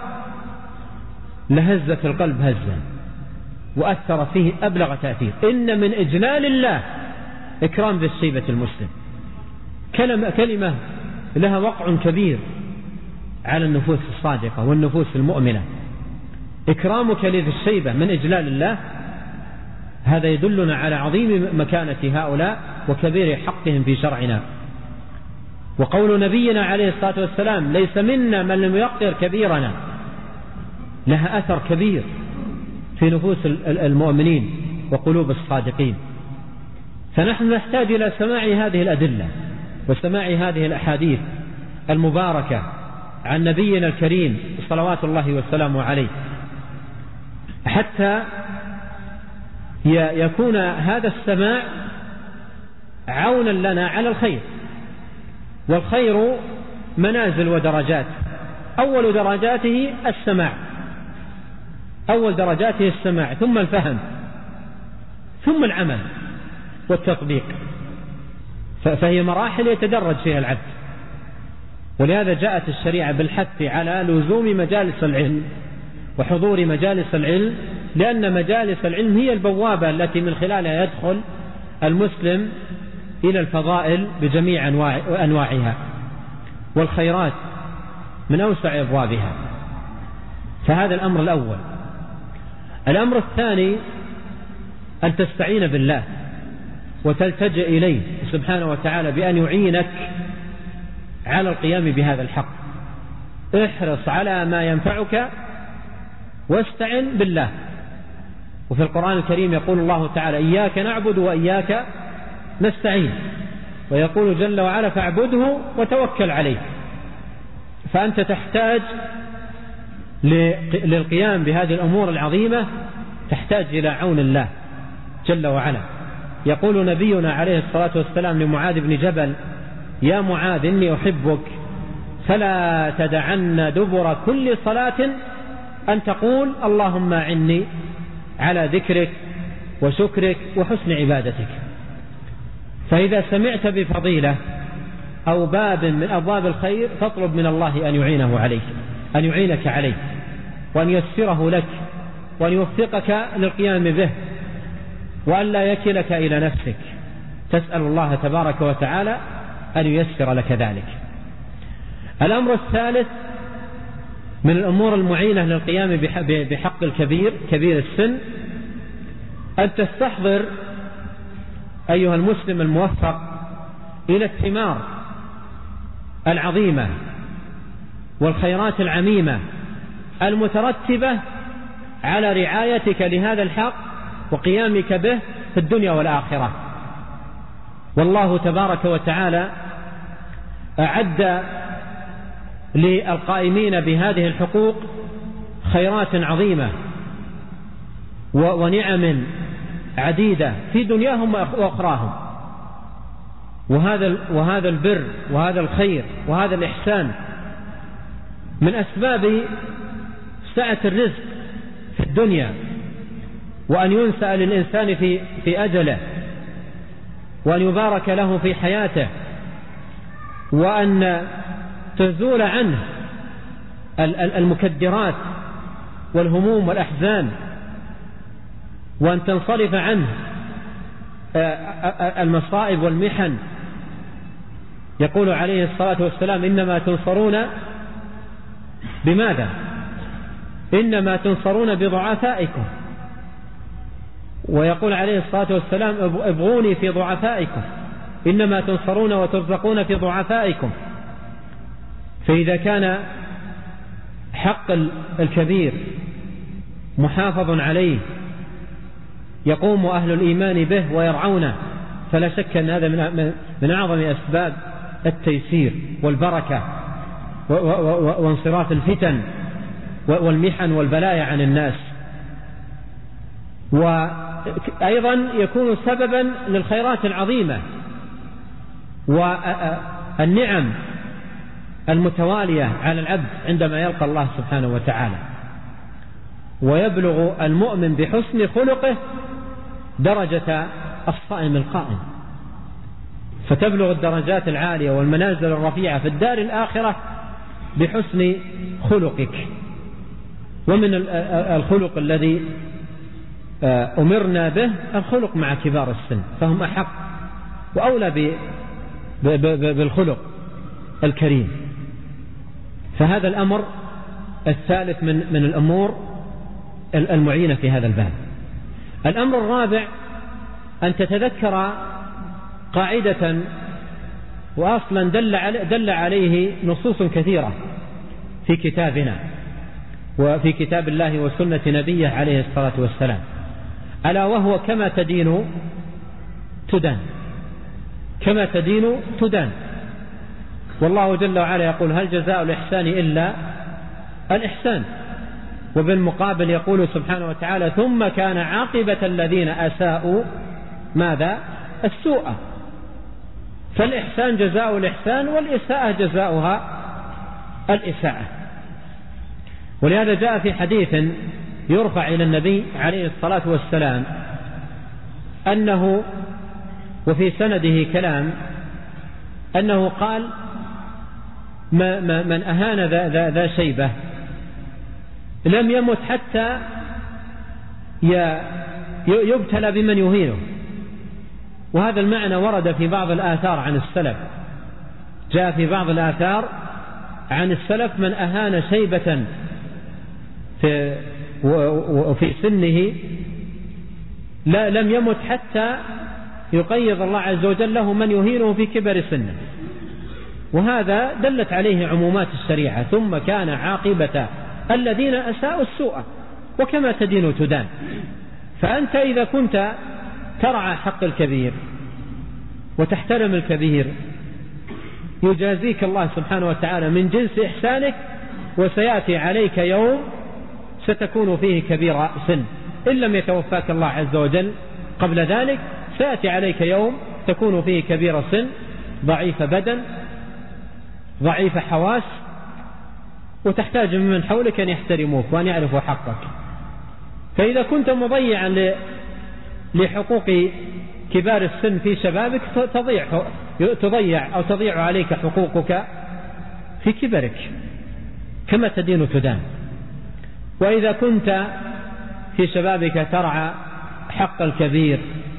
لهزت القلب هزا وأثر فيه أبلغ تأثير. إن من إجلال الله إكرام ذي الشيبة المسلم، كلمة, كلمة لها وقع كبير على النفوس الصادقة والنفوس المؤمنة. إكرامك لذي الشيبة من إجلال الله، هذا يدلنا على عظيم مكانة هؤلاء وكبير حقهم في شرعنا. وقول نبينا عليه الصلاة والسلام ليس منا من لم يقدر كبيرنا، لها أثر كبير في نفوس المؤمنين وقلوب الصادقين. فنحن نحتاج إلى سماع هذه الأدلة وسماع هذه الأحاديث المباركة عن نبينا الكريم صلوات الله وسلامه عليه، حتى يكون هذا السماع عونا لنا على الخير. والخير منازل ودرجات، أول درجاته السماع، أول درجاته السماع، ثم الفهم، ثم العمل والتطبيق. فهي مراحل يتدرج فيها العبد. ولهذا جاءت الشريعة بالحث على لزوم مجالس العلم وحضور مجالس العلم، لأن مجالس العلم هي البوابة التي من خلالها يدخل المسلم إلى الفضائل بجميع أنواعها والخيرات من أوسع أبوابها. فهذا الأمر الأول. الأمر الثاني أن تستعين بالله وتلتجئ إليه سبحانه وتعالى بأن يعينك على القيام بهذا الحق. احرص على ما ينفعك واستعن بالله. وفي القرآن الكريم يقول الله تعالى إياك نعبد وإياك نستعين، ويقول جل وعلا فاعبده وتوكل عليه. فأنت تحتاج للقيام بهذه الأمور العظيمة، تحتاج إلى عون الله جل وعلا. يقول نبينا عليه الصلاة والسلام لمعاذ بن جبل يا معاذ إني أحبك فلا تدعن دبر كل صلاة أن تقول اللهم أعني على ذكرك وشكرك وحسن عبادتك. فإذا سمعت بفضيلة أو باب من أبواب الخير فاطلب من الله أن يعينه عليك، أن يعينك عليه، وأن يسره لك، وأن يوفقك للقيام به، وأن لا يكلك إلى نفسك. تسأل الله تبارك وتعالى أن ييسر لك ذلك. الأمر الثالث من الأمور المعينة للقيام بحق الكبير كبير السن أن تستحضر أيها المسلم الموفق إلى الثمار العظيمة والخيرات العميمة المترتبة على رعايتك لهذا الحق وقيامك به في الدنيا والآخرة. والله تبارك وتعالى أعد للقائمين بهذه الحقوق خيرات عظيمة ونعم عديدة في دنياهم وأخراهم. وهذا وهذا البر وهذا الخير وهذا الإحسان من أسباب سعة الرزق في الدنيا، وأن ينسأ للإنسان في في أجله، وأن يبارك له في حياته، وأن تزول عنه المكدرات والهموم والأحزان، وأن تنصرف عنه المصائب والمحن. يقول عليه الصلاة والسلام إنما تنصرون بماذا؟ إنما تنصرون بضعفائكم. ويقول عليه الصلاة والسلام ابغوني في ضعفائكم، إنما تنصرون وترزقون في ضعفائكم. فإذا كان حق الكبير محافظ عليه يقوم أهل الإيمان به ويرعونه، فلا شك أن هذا من أعظم أسباب التيسير والبركة وانصراف الفتن والمحن والبلايا عن الناس. وأيضا يكون سببا للخيرات العظيمة والنعم المتوالية على العبد عندما يلقى الله سبحانه وتعالى. ويبلغ المؤمن بحسن خلقه درجة الصائم القائم، فتبلغ الدرجات العالية والمنازل الرفيعة في الدار الآخرة بحسن خلقك. ومن الخلق الذي أمرنا به الخلق مع كبار السن، فهم أحق وأولى بالخلق الكريم. فهذا الأمر الثالث من من الأمور المعينة في هذا الباب. الأمر الرابع أن تتذكر قاعدة وأصلا دل دل عليه نصوص كثيرة في كتابنا وفي كتاب الله وسنة نبيه عليه الصلاة والسلام، ألا وهو كما تدين تدان، كما تدين تدان. والله جل وعلا يقول هل جزاء الإحسان إلا الإحسان. وبالمقابل يقول سبحانه وتعالى ثم كان عاقبة الذين أساءوا ماذا؟ السوء. فالإحسان جزاء الإحسان والإساءة جزاؤها الإساءة. ولهذا جاء في حديث يرفع إلى النبي عليه الصلاة والسلام أنه وفي سنده كلام أنه قال ما ما من أهان ذا, ذا, ذا شيبة لم يمت حتى يبتلى بمن يهينه. وهذا المعنى ورد في بعض الآثار عن السلف، جاء في بعض الآثار عن السلف من أهان شيبة في وفي سنه لا لم يمت حتى يقيض الله عز وجل له من يهينه في كبر سنه. وهذا دلت عليه عمومات الشريعة ثم كان عاقبة الذين أساءوا السوء وكما تدين تدان. فأنت إذا كنت ترعى حق الكبير وتحترم الكبير يجازيك الله سبحانه وتعالى من جنس إحسانك، وسيأتي عليك يوم ستكون فيه كبير سن إن لم يتوفاك الله عز وجل قبل ذلك. سيأتي عليك يوم تكون فيه كبير سن ضعيف بدن ضعيف حواس، وتحتاج من حولك أن يحترموك وأن يعرفوا حقك. فإذا كنت مضيعا لحقوق كبار السن في شبابك تضيع تضيع أو تضيع عليك حقوقك في كبرك كما تدين تدان. وإذا كنت في شبابك ترعى حق الكبير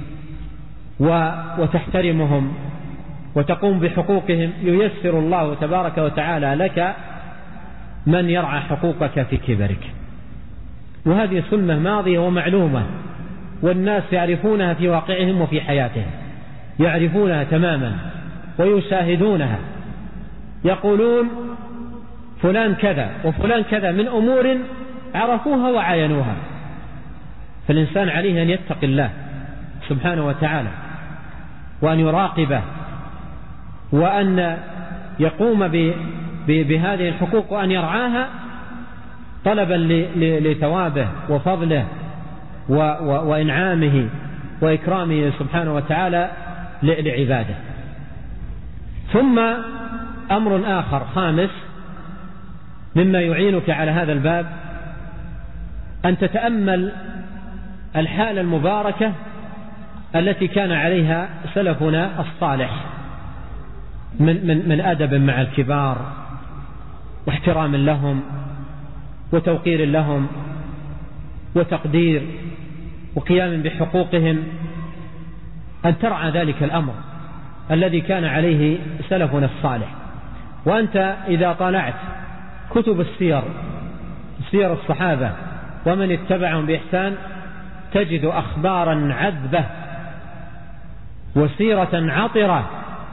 وتحترمهم وتقوم بحقوقهم ييسر الله تبارك وتعالى لك من يرعى حقوقك في كبرك. وهذه سنة ماضية ومعلومة، والناس يعرفونها في واقعهم وفي حياتهم، يعرفونها تماما ويشاهدونها، يقولون فلان كذا وفلان كذا من أمور عرفوها وعاينوها. فالإنسان عليه أن يتقي الله سبحانه وتعالى وأن يراقبه وأن يقوم بهذه الحقوق وأن يرعاها طلبا لثوابه وفضله وإنعامه وإكرامه سبحانه وتعالى لعباده. ثم أمر آخر خامس مما يعينك على هذا الباب أن تتأمل الحالة المباركة التي كان عليها سلفنا الصالح من, من, من أدب مع الكبار واحترام لهم وتوقير لهم وتقدير وقيام بحقوقهم، أن ترعى ذلك الأمر الذي كان عليه سلفنا الصالح. وأنت إذا طالعت كتب السير سير الصحابة ومن اتبعهم بإحسان تجد أخبارا عذبة وسيرة عطرة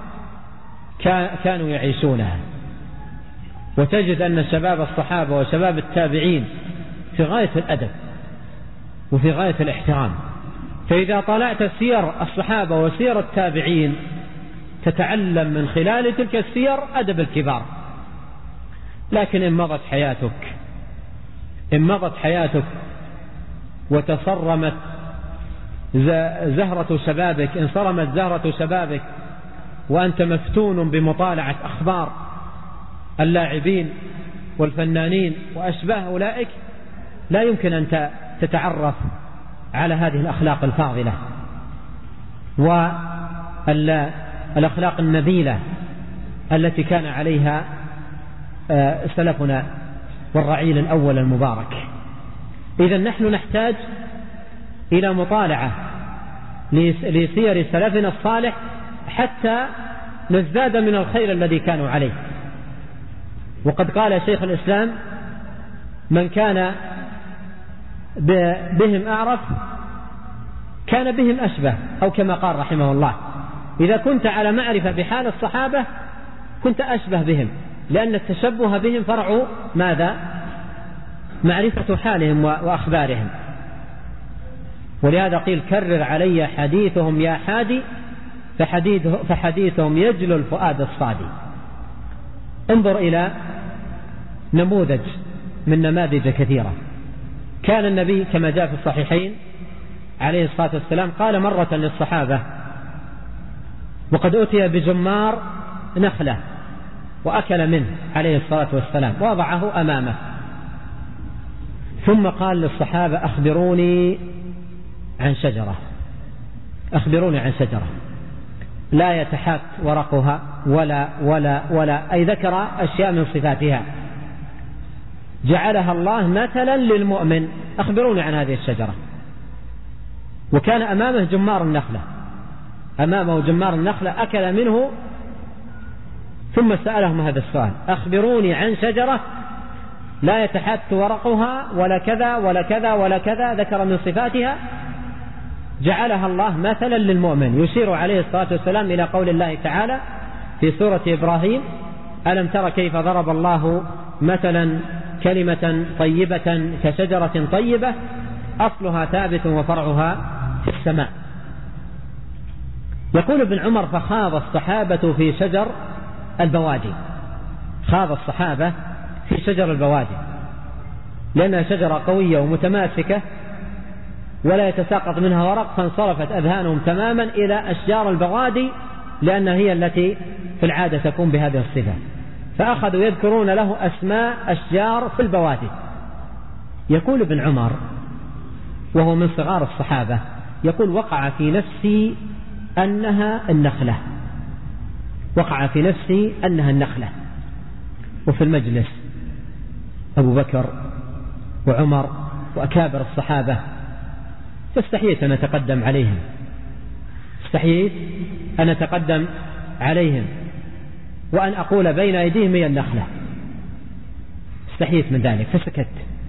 كانوا يعيشونها، وتجد أن شباب الصحابة وشباب التابعين في غاية الأدب وفي غاية الاحترام. فإذا طلعت سير الصحابة وسير التابعين تتعلم من خلال تلك السير أدب الكبار. لكن إن مضت حياتك إن مضت حياتك وتصرمت زهرة شبابك، إن صرمت زهرة شبابك وأنت مفتون بمطالعة أخبار اللاعبين والفنانين وأشباه أولئك، لا يمكن أن تتعرف على هذه الأخلاق الفاضلة والأخلاق النبيلة التي كان عليها سلفنا والرعيل الأول المبارك. إذن نحن نحتاج إلى مطالعة لسير سلفنا الصالح حتى نزداد من الخير الذي كانوا عليه. وقد قال شيخ الإسلام: من كان بهم أعرف كان بهم أشبه، أو كما قال رحمه الله: إذا كنت على معرفة بحال الصحابة كنت أشبه بهم، لأن التشبه بهم فرع ماذا؟ معرفة حالهم وأخبارهم. ولهذا قيل: كرر علي حديثهم يا حادي فحديثهم يجلو الفؤاد الصادي. انظر إلى نموذج من نماذج كثيرة. كان النبي كما جاء في الصحيحين عليه الصلاة والسلام قال مرة للصحابة وقد أتي بجمار نخلة وأكل منه عليه الصلاة والسلام ووضعه أمامه، ثم قال للصحابة: أخبروني عن شجرة أخبروني عن شجرة لا يتحات ورقها ولا ولا ولا أي ذكر أشياء من صفاتها جعلها الله مثلا للمؤمن، أخبروني عن هذه الشجرة. وكان أمامه جمار النخلة أمامه جمار النخلة أكل منه، ثم سألهم هذا السؤال: أخبروني عن شجرة لا يتحات ورقها ولا كذا ولا كذا ولا كذا، ذكر من صفاتها جعلها الله مثلا للمؤمن. يشير عليه الصلاة والسلام إلى قول الله تعالى في سورة إبراهيم: ألم تر كيف ضرب الله مثلا كلمة طيبة كشجرة طيبة أصلها ثابت وفرعها في السماء. يقول ابن عمر: فخاض الصحابة في شجر البوادي خاض الصحابة في شجر البوادي لأنها شجرة قوية ومتماسكة ولا يتساقط منها ورق، فانصرفت أذهانهم تماما إلى أشجار البوادي لأنها هي التي في العادة تكون بهذه الصفة، فأخذوا يذكرون له أسماء أشجار في البوادي. يقول ابن عمر وهو من صغار الصحابة، يقول: وقع في نفسي أنها النخلة وقع في نفسي أنها النخلة وفي المجلس أبو بكر وعمر وأكابر الصحابة، فاستحييت أن أتقدم عليهم استحييت أن أتقدم عليهم وأن أقول بين أيديهم هي النخلة، استحييت من ذلك فسكت.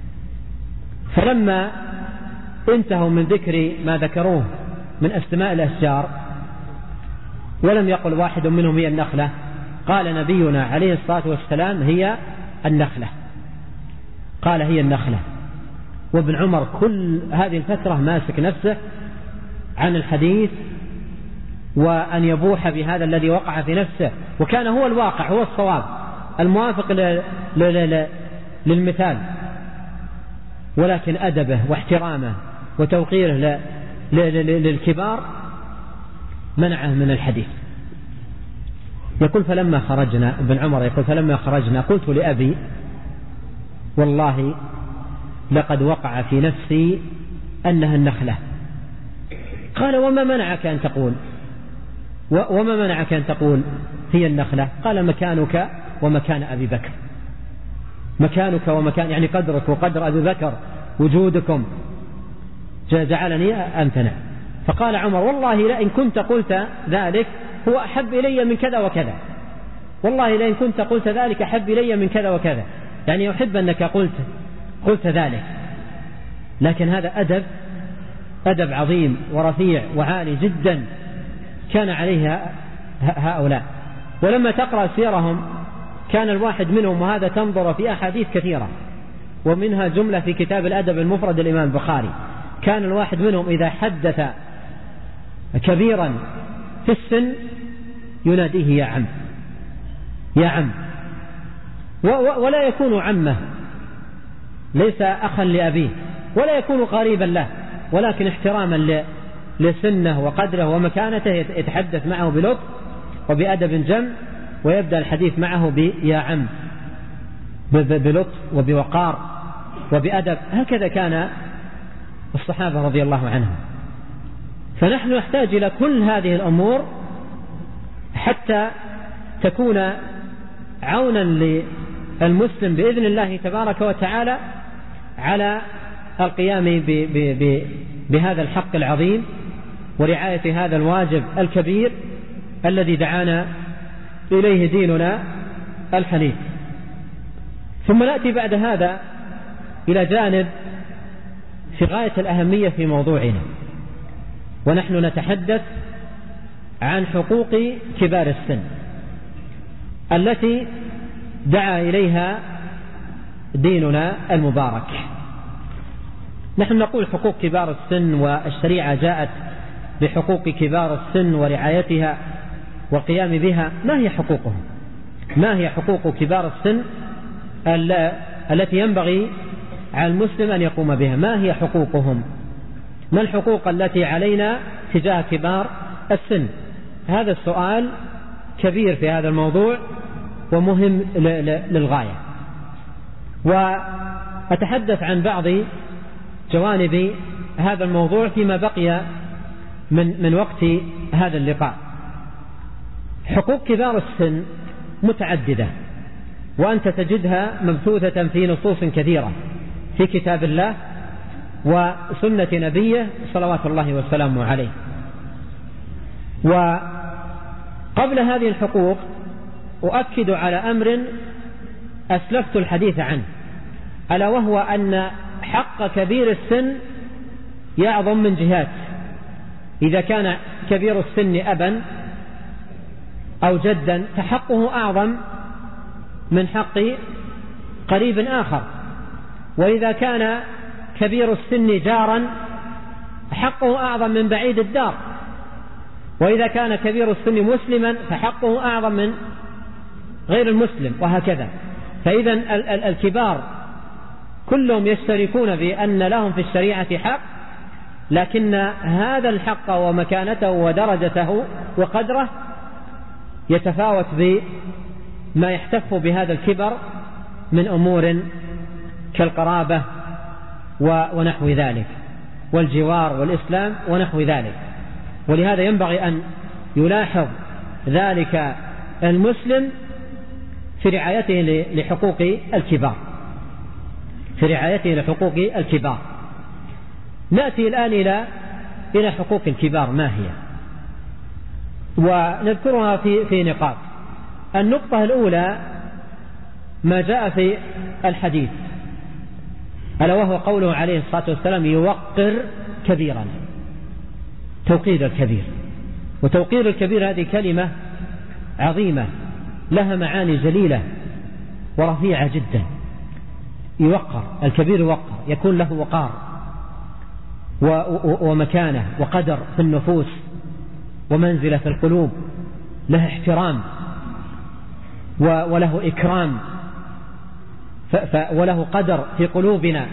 فلما انتهوا من ذكر ما ذكروه من أسماء الأشجار ولم يقل واحد منهم هي النخلة، قال نبينا عليه الصلاة والسلام: هي النخلة قال هي النخلة. وابن عمر كل هذه الفترة ماسك نفسه عن الحديث وأن يبوح بهذا الذي وقع في نفسه، وكان هو الواقع هو الصواب الموافق للمثال، ولكن أدبه واحترامه وتوقيره للكبار منعه من الحديث. يقول: فلما خرجنا ابن عمر يقول فلما خرجنا قلت لأبي: والله لقد وقع في نفسي أنها النخلة. قال: وما منعك أن تقول وما منعك أن تقول هي النخلة؟ قال: مكانك ومكان أبي بكر مكانك ومكان يعني قدرك وقدر أبي بكر وجودكم جعلني أمتنع. فقال عمر: والله لئن كنت قلت ذلك هو أحب إلي من كذا وكذا والله لئن كنت قلت ذلك أحب إلي من كذا وكذا، يعني يحب أنك قلت قلت ذلك. لكن هذا أدب أدب عظيم ورفيع وعالي جدا كان عليه هؤلاء. ولما تقرأ سيرهم كان الواحد منهم، وهذا تنظر في أحاديث كثيرة ومنها جملة في كتاب الأدب المفرد الإمام البخاري، كان الواحد منهم إذا حدث كبيرا في السن يناديه يا عم يا عم، ولا يكون عمه، ليس أخا لأبيه ولا يكون قريبا له، ولكن احتراما لسنه وقدره ومكانته يتحدث معه بلطف وبأدب جم، ويبدأ الحديث معه بيا عم، بلطف وبوقار وبأدب. هكذا كان الصحابة رضي الله عنهم. فنحن نحتاج إلى كل هذه الأمور حتى تكون عونا للمسلم بإذن الله تبارك وتعالى على القيام بهذا الحق العظيم ورعاية هذا الواجب الكبير الذي دعانا إليه ديننا الحنيف. ثم نأتي بعد هذا إلى جانب في غاية الأهمية في موضوعنا، ونحن نتحدث عن حقوق كبار السن التي دعا إليها ديننا المبارك. نحن نقول حقوق كبار السن، والشريعة جاءت بحقوق كبار السن ورعايتها والقيام بها. ما هي حقوقهم؟ ما هي حقوق كبار السن التي ينبغي على المسلم أن يقوم بها؟ ما هي حقوقهم؟ ما الحقوق التي علينا تجاه كبار السن؟ هذا السؤال كبير في هذا الموضوع ومهم للغاية، وأتحدث عن بعض جوانب هذا الموضوع فيما بقي من من وقت هذا اللقاء. حقوق كبار السن متعددة، وأنت تجدها مبثوثة في نصوص كثيرة في كتاب الله وسنة نبيه صلوات الله وسلامه عليه. وقبل هذه الحقوق أؤكد على أمر أسلفت الحديث عنه، ألا وهو أن حق كبير السن يعظم من جهات. إذا كان كبير السن أبا أو جدا فحقه أعظم من حق قريب آخر، وإذا كان كبير السن جارا حقه أعظم من بعيد الدار، وإذا كان كبير السن مسلما فحقه أعظم من غير المسلم، وهكذا. فإذا الكبار كلهم يشتركون بأن لهم في الشريعة حق، لكن هذا الحق ومكانته ودرجته وقدره يتفاوت بما يحتف بهذا الكبر من أمور كالقرابة ونحو ذلك، والجوار والإسلام ونحو ذلك. ولهذا ينبغي أن يلاحظ ذلك المسلم في رعايته لحقوق الكبار، في رعايته لحقوق الكبار. نأتي الآن إلى إلى حقوق الكبار ما هي، ونذكرها في في نقاط. النقطة الأولى ما جاء في الحديث، ألا وهو قوله عليه الصلاة والسلام: يوقر كبيرا. توقير الكبير، وتوقير الكبير هذه كلمة عظيمة لها معاني جليلة ورفيعة جدا. يوقر الكبير، يوقر يكون له وقار ومكانة وقدر في النفوس ومنزلة في القلوب، له احترام وله إكرام وله قدر في قلوبنا.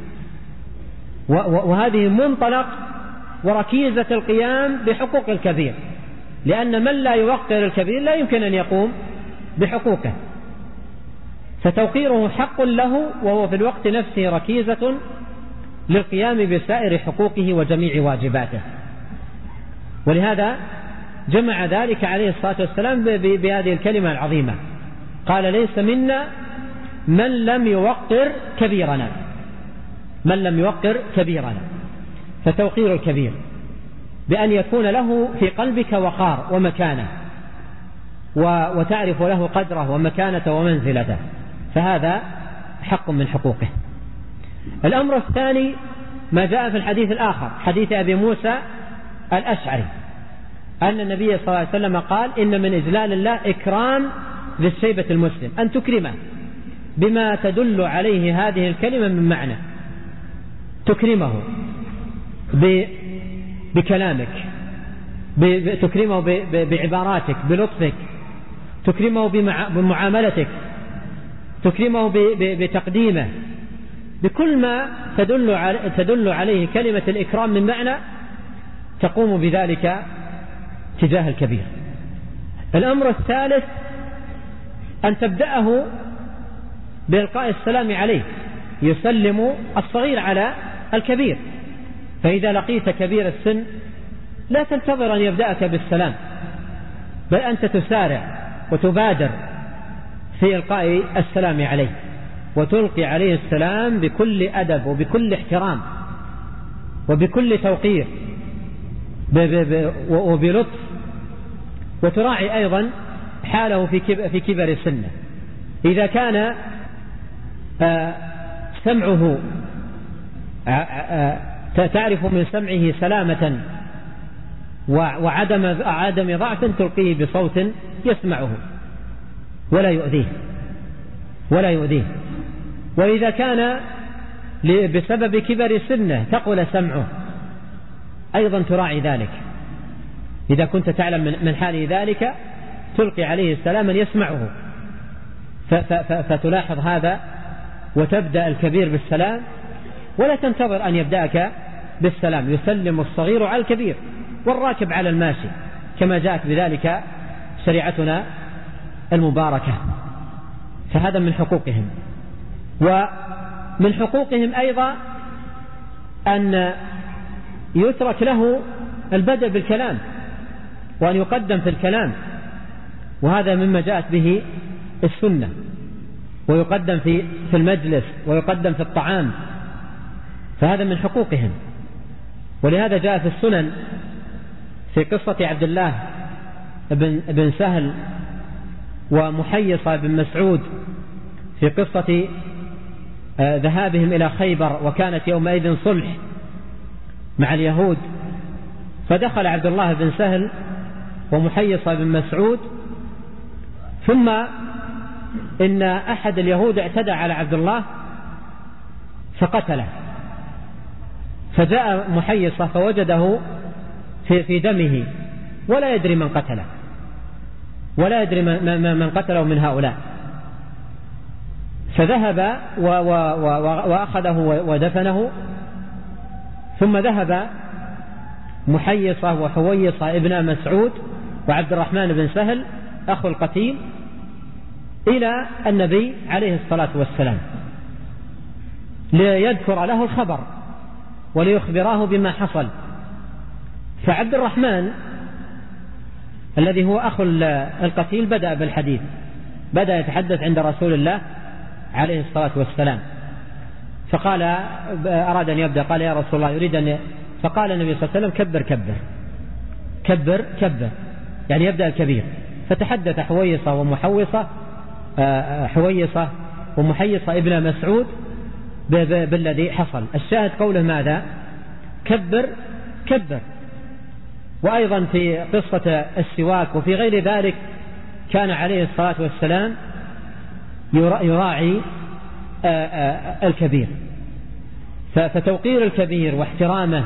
وهذه منطلق وركيزة القيام بحقوق الكبير، لأن من لا يوقر الكبير لا يمكن أن يقوم بحقوقه، فتوقيره حق له، وهو في الوقت نفسه ركيزة للقيام بسائر حقوقه وجميع واجباته. ولهذا جمع ذلك عليه الصلاة والسلام بهذه الكلمة العظيمة، قال: ليس منا من لم يوقر كبيرنا، من لم يوقر كبيرنا. فتوقير الكبير بأن يكون له في قلبك وقار ومكانة، وتعرف له قدره ومكانته ومنزلته، فهذا حق من حقوقه. الأمر الثاني ما جاء في الحديث الآخر، حديث أبي موسى الأشعري، أن النبي صلى الله عليه وسلم قال: إن من إجلال الله إكرام ذي الشيبة المسلم، أن تكرمه بما تدل عليه هذه الكلمة من معنى. تكرمه بكلامك، تكرمه بعباراتك، بلطفك، تكرمه بمعاملتك، تكرمه بتقديمه، بكل ما تدل تدل عليه كلمة الإكرام من معنى. تقوم بذلك تجاه الكبير. الأمر الثالث أن تبدأه بإلقاء السلام عليه، يسلم الصغير على الكبير. فإذا لقيت كبير السن لا تنتظر أن يبدأك بالسلام، بل أنت تسارع وتبادر في إلقاء السلام عليه، وتلقي عليه السلام بكل أدب وبكل احترام وبكل توقير وبلطف، وتراعي أيضا حاله في كبر سنه. إذا كان سمعه تعرف من سمعه سلامة وعدم عدم ضعف تلقيه بصوت يسمعه ولا يؤذيه ولا يؤذيه. وإذا كان بسبب كبر سنه تقل سمعه أيضا تراعي ذلك. إذا كنت تعلم من حال ذلك تلقي عليه السلام يسمعه، فتلاحظ هذا وتبدأ الكبير بالسلام ولا تنتظر أن يبدأك بالسلام. يسلم الصغير على الكبير والراكب على الماشي، كما جاءت بذلك شريعتنا المباركة. فهذا من حقوقهم. ومن حقوقهم أيضا أن يترك له البدء بالكلام وأن يقدم في الكلام، وهذا مما جاءت به السنة، ويقدم في في المجلس ويقدم في الطعام، فهذا من حقوقهم. ولهذا جاء في السنن في قصة عبد الله بن, بن سهل ومحيصة بن مسعود في قصة ذهابهم إلى خيبر، وكانت يومئذ صلح مع اليهود، فدخل عبد الله بن سهل ومحيصة بن مسعود، ثم إن أحد اليهود اعتدى على عبد الله فقتله، فجاء محيصة فوجده في, في دمه ولا يدري من قتله ولا يدري من, من قتله من هؤلاء، فذهب و و و وأخذه ودفنه. ثم ذهب محيصة وحويصة ابن مسعود وعبد الرحمن بن سهل أخو القتيل إلى النبي عليه الصلاة والسلام ليذكر له الخبر وليخبراه بما حصل. فعبد الرحمن الذي هو أخو القتيل بدأ بالحديث، بدأ يتحدث عند رسول الله عليه الصلاة والسلام، فقال أراد أن يبدأ، قال يا رسول الله يريد أن، فقال النبي صلى الله عليه وسلم كبر كبر كبر كبر، يعني يبدأ الكبير. فتحدث حويصة ومحوصة حويصة ومحيصة ابن مسعود بالذي حصل. الشاهد قوله ماذا؟ كبر كبر. وأيضا في قصة السواك وفي غير ذلك كان عليه الصلاة والسلام يراعي الكبير. فتوقير الكبير واحترامه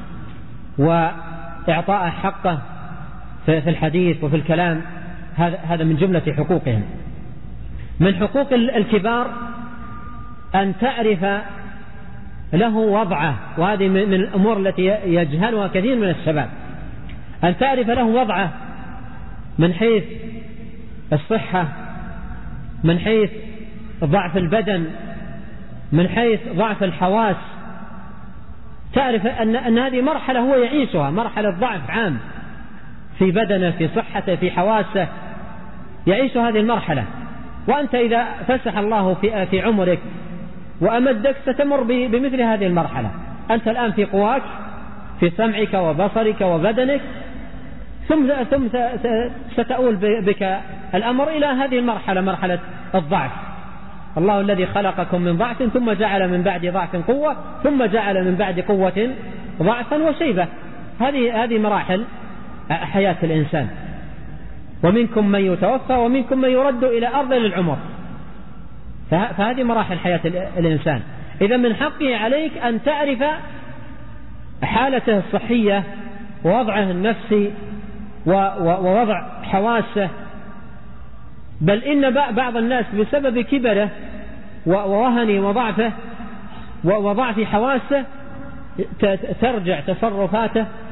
وإعطاء حقه في الحديث وفي الكلام هذا من جملة حقوقهم. من حقوق الكبار أن تعرف له وضعه، وهذه من الأمور التي يجهلها كثير من الشباب، أن تعرف له وضعه من حيث الصحة، من حيث ضعف البدن، من حيث ضعف الحواس. تعرف أن, أن هذه مرحلة هو يعيشها، مرحلة ضعف عام في بدنه، في صحته، في حواسه، يعيش هذه المرحلة. وأنت إذا فسح الله في, في عمرك وأمدك ستمر بمثل هذه المرحلة. أنت الآن في قواك، في سمعك وبصرك وبدنك، ثم, ثم ستؤول بك الأمر إلى هذه المرحلة، مرحلة الضعف. الله الذي خلقكم من ضعف ثم جعل من بعد ضعف قوة ثم جعل من بعد قوة ضعفا وشيبة. هذه هذه مراحل حياة الإنسان. ومنكم من يتوفى ومنكم من يرد إلى أرض العمر. فهذه مراحل حياة الإنسان. إذا من حقه عليك أن تعرف حالته الصحية ووضعه النفسي ووضع حواسه. بل إن بعض الناس بسبب كبره ووهنه وضعفه وضعف حواسه ترجع تصرفاته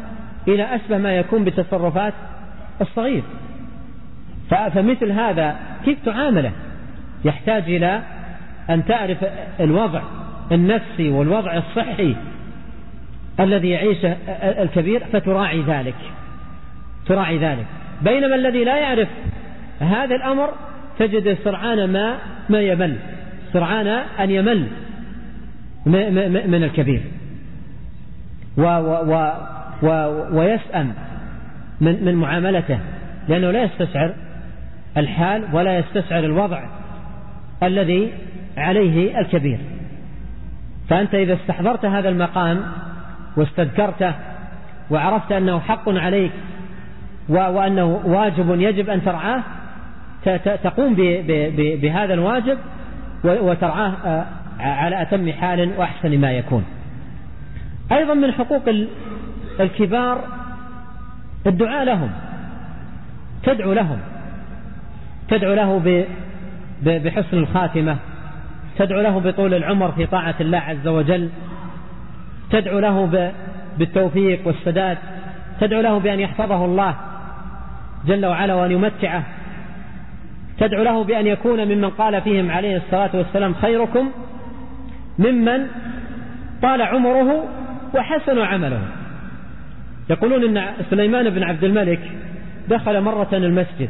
إلى أشبه ما يكون بتصرفات الصغير. فمثل هذا كيف تعامله؟ يحتاج إلى أن تعرف الوضع النفسي والوضع الصحي الذي يعيشه الكبير فتراعي ذلك تراعي ذلك بينما الذي لا يعرف هذا الأمر تجد سرعان ما ما يمل سرعان أن يمل من الكبير و و و ويسأم من من معاملته، لأنه لا يستشعر الحال ولا يستشعر الوضع الذي عليه الكبير. فأنت إذا استحضرت هذا المقام واستذكرته وعرفت أنه حق عليك وأنه واجب يجب أن ترعاه تقوم بهذا الواجب وترعاه على أتم حال وأحسن ما يكون. أيضا من حقوق الكبار الدعاء لهم، تدعو لهم تدعو له بحسن الخاتمة، تدعو له بطول العمر في طاعة الله عز وجل، تدعو له بالتوفيق والسداد، تدعو له بأن يحفظه الله جل وعلا وأن يمتعه، تدعو له بأن يكون ممن قال فيهم عليه الصلاة والسلام خيركم ممن طال عمره وحسن عمله. يقولون إن سليمان بن عبد الملك دخل مرة المسجد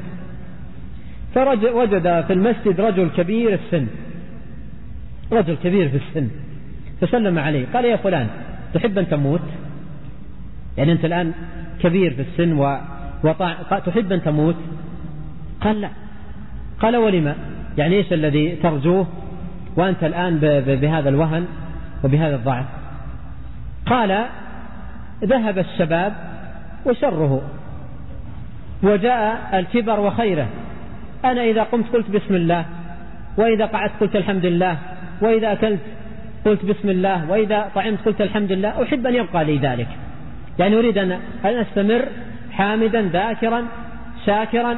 فوجد في المسجد رجل كبير السن رجل كبير في السن فسلم عليه قال يا فلان تحب أن تموت؟ يعني أنت الآن كبير في السن وطاع تحب أن تموت؟ قال لا. قال ولما؟ يعني إيش الذي ترجوه وأنت الآن بهذا الوهن وبهذا الضعف؟ قال ذهب الشباب وشره وجاء الكبر وخيره. أنا إذا قمت قلت بسم الله، وإذا قعدت قلت الحمد لله، وإذا أكلت قلت بسم الله، وإذا طعمت قلت الحمد لله. أحب أن يبقى لي ذلك، يعني أريد أن أستمر حامدا ذاكرا شاكرا.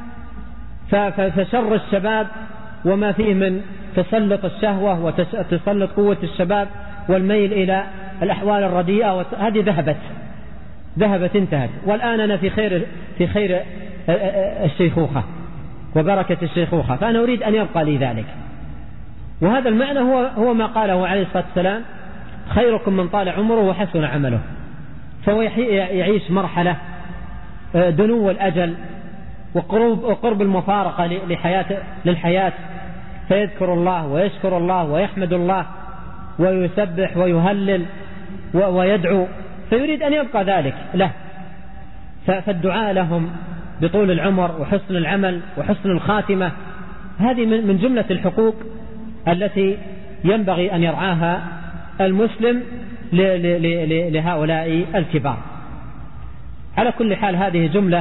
فشر الشباب وما فيه من تسلط الشهوة وتسلط قوة الشباب والميل إلى الأحوال الرديئة هذه ذهبت ذهبت انتهت. والآن أنا في خير في خير الشيخوخة وبركة الشيخوخة، فأنا أريد أن يبقى لي ذلك. وهذا المعنى هو هو ما قاله عليه الصلاة والسلام خيركم من طال عمره وحسن عمله. فهو يعيش مرحلة دنو الأجل وقرب وقرب المفارقة لحياة للحياة، فيذكر الله ويشكر الله ويحمد الله ويسبح ويهلل ويدعو، فيريد أن يبقى ذلك له. فالدعاء لهم بطول العمر وحسن العمل وحسن الخاتمة هذه من جملة الحقوق التي ينبغي أن يرعاها المسلم لهؤلاء الكبار. على كل حال هذه جملة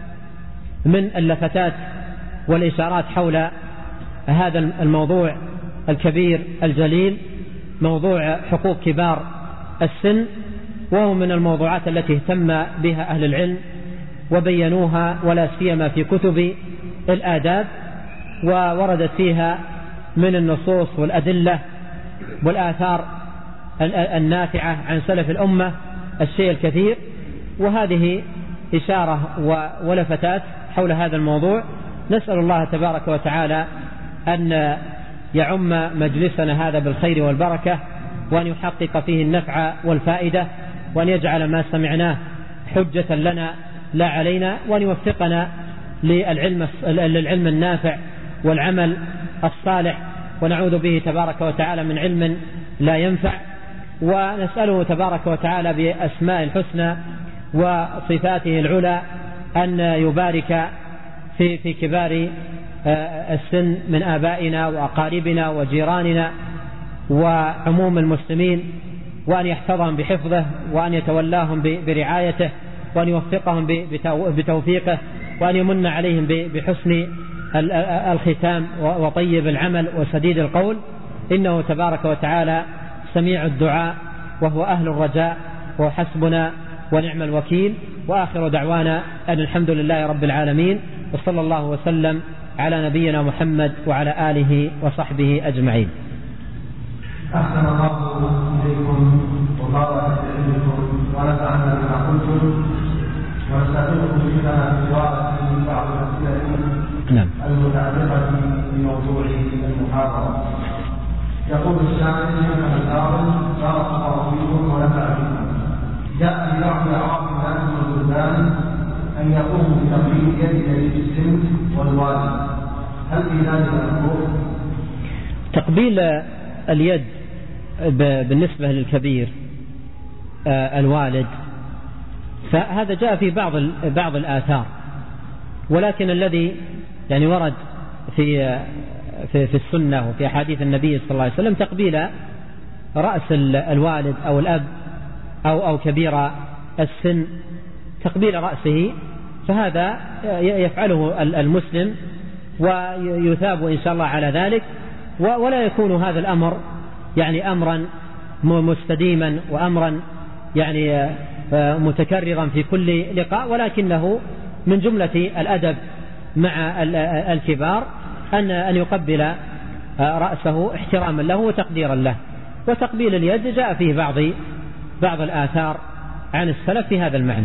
من اللفتات والإشارات حول هذا الموضوع الكبير الجليل، موضوع حقوق كبار السن، وهو من الموضوعات التي اهتم بها أهل العلم وبينوها ولا سيما في كتب الآداب، ووردت فيها من النصوص والأدلة والآثار النافعة عن سلف الأمة الشيء الكثير. وهذه إشارة ولفتات حول هذا الموضوع. نسأل الله تبارك وتعالى أن يعم مجلسنا هذا بالخير والبركة، وأن يحقق فيه النفع والفائدة، وأن يجعل ما سمعناه حجة لنا لا علينا، وأن يوفقنا للعلم, للعلم النافع والعمل الصالح، ونعوذ به تبارك وتعالى من علم لا ينفع. ونسأله تبارك وتعالى بأسماء الحسنى وصفاته العلى أن يبارك في, في كبار السن من آبائنا وأقاربنا وجيراننا وعموم المسلمين، وأن يحفظهم بحفظه، وأن يتولاهم برعايته، وأن يوفقهم بتوفيقه، وأن يمن عليهم بحسن الختام وطيب العمل وسديد القول، إنه تبارك وتعالى سميع الدعاء وهو أهل الرجاء وحسبنا ونعم الوكيل. وآخر دعوانا أن الحمد لله رب العالمين، وصلى الله وسلم على نبينا محمد وعلى آله وصحبه أجمعين. أحسن الله إليكم وبارك فيكم ونفعنا بما قلتم. ونستطيع منها بسؤال من بعض الأسئلة نعم. المتعلقة بموضوع المحاضرة. يقول السائل شيخنا الفاضل بارك الله فيكم ونفع بكم. جاء في بعض أعراف الناس والبلدان أن يقوموا بتقليد يد يد السن والوالد، هل في ذلك مكروه؟ تقبيل اليد بالنسبة للكبير الوالد فهذا جاء في بعض بعض الآثار، ولكن الذي يعني ورد في في في السنة وفي أحاديث النبي صلى الله عليه وسلم تقبيل رأس الوالد أو الأب أو أو كبير السن، تقبيل رأسه، فهذا يفعله المسلم ويثاب إن شاء الله على ذلك، ولا يكون هذا الأمر يعني أمرا مستديما وأمرا يعني متكررا في كل لقاء، ولكنه من جملة الأدب مع الكبار أن أن يقبل رأسه احتراما له وتقديرا له. وتقبيل اليد جاء فيه بعض بعض الآثار عن السلف في هذا المعنى.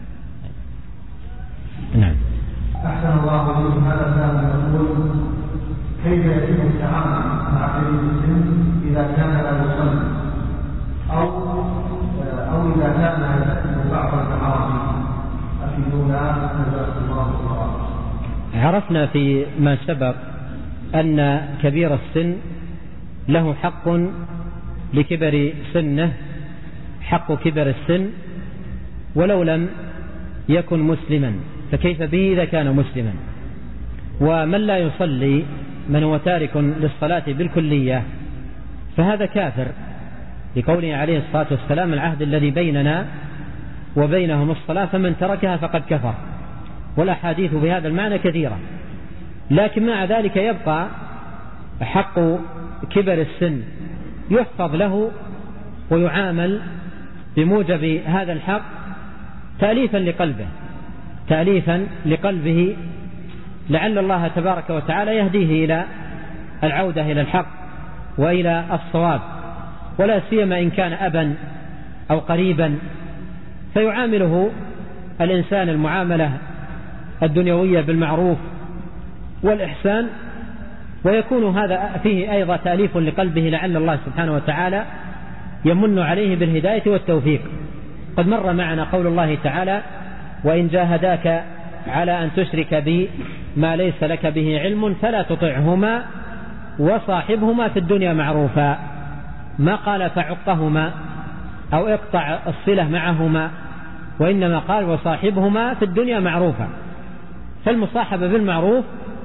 نعم. أحسن الله إليكم. هذا السائل يقول كيف يتم التعامل مع كبير السن إذا كان لا يصلي أو أو إذا كان يستخدم بعض المعاصي؟ أفيدونا جزاكم الله خيرا. عرفنا في ما سبق أن كبير السن له حق لكبر سنه، حق كبر السن ولو لم يكن مسلما، فكيف به إذا كان مسلما؟ ومن لا يصلي من هو تارك للصلاة بالكلية فهذا كافر، لقوله عليه الصلاة والسلام العهد الذي بيننا وبينهم الصلاة فمن تركها فقد كفر. والأحاديث بهذا المعنى كثيرة، لكن مع ذلك يبقى حق كبر السن يحفظ له ويعامل بموجب هذا الحق تأليفا لقلبه تأليفا لقلبه لعل الله تبارك وتعالى يهديه إلى العودة إلى الحق وإلى الصواب، ولا سيما إن كان أبا أو قريبا فيعامله الإنسان المعاملة الدنيوية بالمعروف والإحسان، ويكون هذا فيه أيضا تأليف لقلبه لعل الله سبحانه وتعالى يمن عليه بالهداية والتوفيق. قد مر معنا قول الله تعالى وإن جاهداك على أن تشرك بي ما ليس لك به علم فلا تطعهما وصاحبهما في الدنيا معروفا، ما قال فعقهما أو اقطع الصلة معهما، وإنما قال وصاحبهما في الدنيا معروفا. فالمصاحبة بالمعروف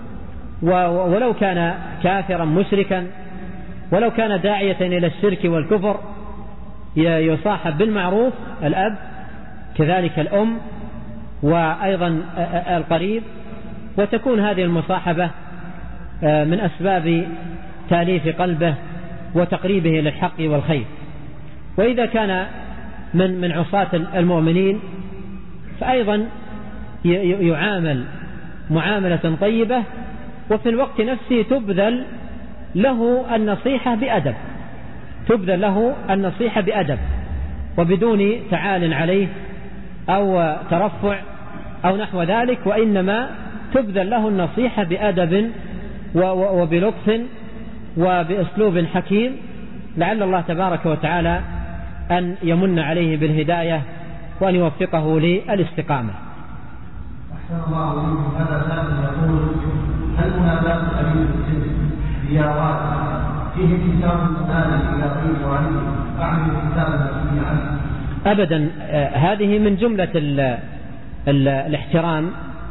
ولو كان كافرا مشركا ولو كان داعية إلى الشرك والكفر يصاحب بالمعروف الأب كذلك الأم وأيضا القريب، وتكون هذه المصاحبة من أسباب تأليف قلبه وتقريبه للحق والخير. وإذا كان من من عصاة المؤمنين فأيضا يعامل معاملة طيبة، وفي الوقت نفسه تبذل له النصيحة بأدب تبذل له النصيحة بأدب وبدون تعال عليه أو ترفع أو نحو ذلك، وإنما تبذل له النصيحة بأدب وبلطف وبأسلوب حكيم لعل الله تبارك وتعالى أن يمن عليه بالهداية وأن يوفقه للاستقامة. أحسن الله إليكم. هذا سائل يقول هل مناداة كبير السن زيارات فيه انتساب المنادي إلى غير والده أعني انتساب المسؤول عنه؟ أبدا، هذه من جملة ال ال الاحترام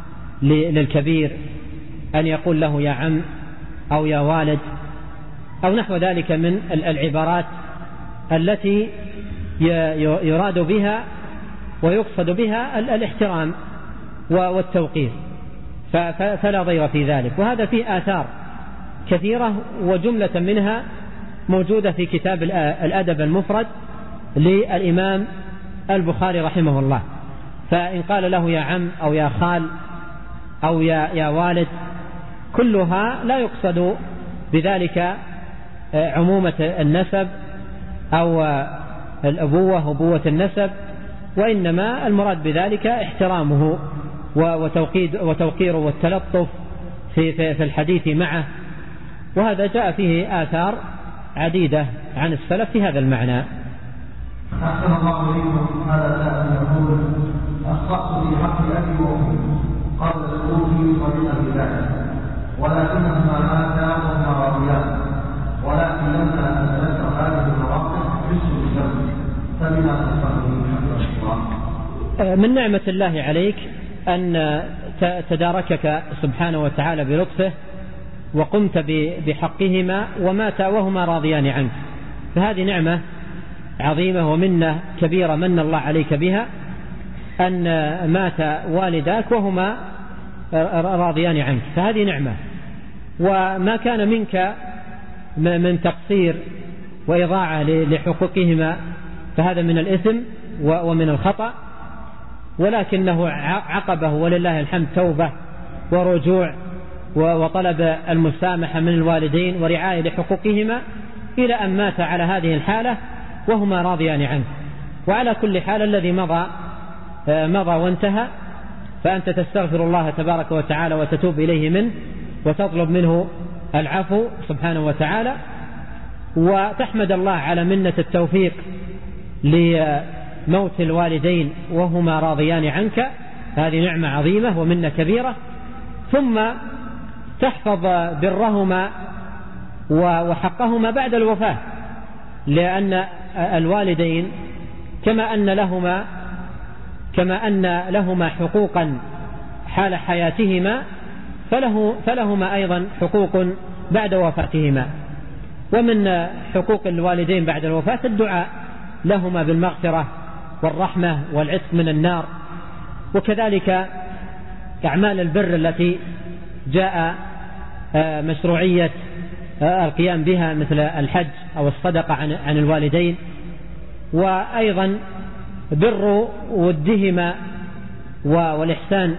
للكبير أن يقول له يا عم أو يا والد أو نحو ذلك من العبارات التي يراد بها ويقصد بها الاحترام والتوقير، فلا ضير في ذلك. وهذا فيه آثار كثيرة وجملة منها موجودة في كتاب الأدب المفرد للإمام البخاري رحمه الله. فإن قال له يا عم أو يا خال أو يا, يا والد كلها لا يقصد بذلك عمومة النسب أو الأبوة أبوة النسب، وإنما المراد بذلك احترامه وتوقيره والتلطف في في الحديث معه، وهذا جاء فيه آثار عديدة عن السلف في هذا المعنى. أحسن الله إليكم. هذا سائل يقول: أخطأت في حق أبي وأمي قبل سلوكي طريق البداية، ولكنهما ماتا وهما راضيان، ولكن لما أتذكر هذه المواقف حس بالذنب، فبما تنصحني الله؟ من نعمة الله عليك أن تداركك سبحانه وتعالى بلطفه وقمت بحقهما وماتا وهما راضيان عنك، فهذه نعمة عظيمة ومنة كبيرة من الله عليك بها، أن مات والداك وهما راضيان عنك، فهذه نعمة. وما كان منك من تقصير وإضاعة لحقوقهما فهذا من الإثم ومن الخطأ، ولكنه عقبه ولله الحمد توبة ورجوع وطلب المسامحة من الوالدين ورعاية لحقوقهما إلى أن مات على هذه الحالة وهما راضيان عنه. وعلى كل حال الذي مضى مضى وانتهى، فأنت تستغفر الله تبارك وتعالى وتتوب إليه منه وتطلب منه العفو سبحانه وتعالى، وتحمد الله على منة التوفيق لموت الوالدين وهما راضيان عنك، هذه نعمة عظيمة ومنة كبيرة. ثم تحفظ برهما وحقهما بعد الوفاة، لأن الوالدين كما أن لهما كما أن لهما حقوقا حال حياتهما فله فلهما أيضا حقوق بعد وفاتهما. ومن حقوق الوالدين بعد الوفاة الدعاء لهما بالمغفرة والرحمة والعتق من النار، وكذلك أعمال البر التي جاء مشروعية القيام بها مثل الحج أو الصدقة عن الوالدين، وأيضا بر ودهما والإحسان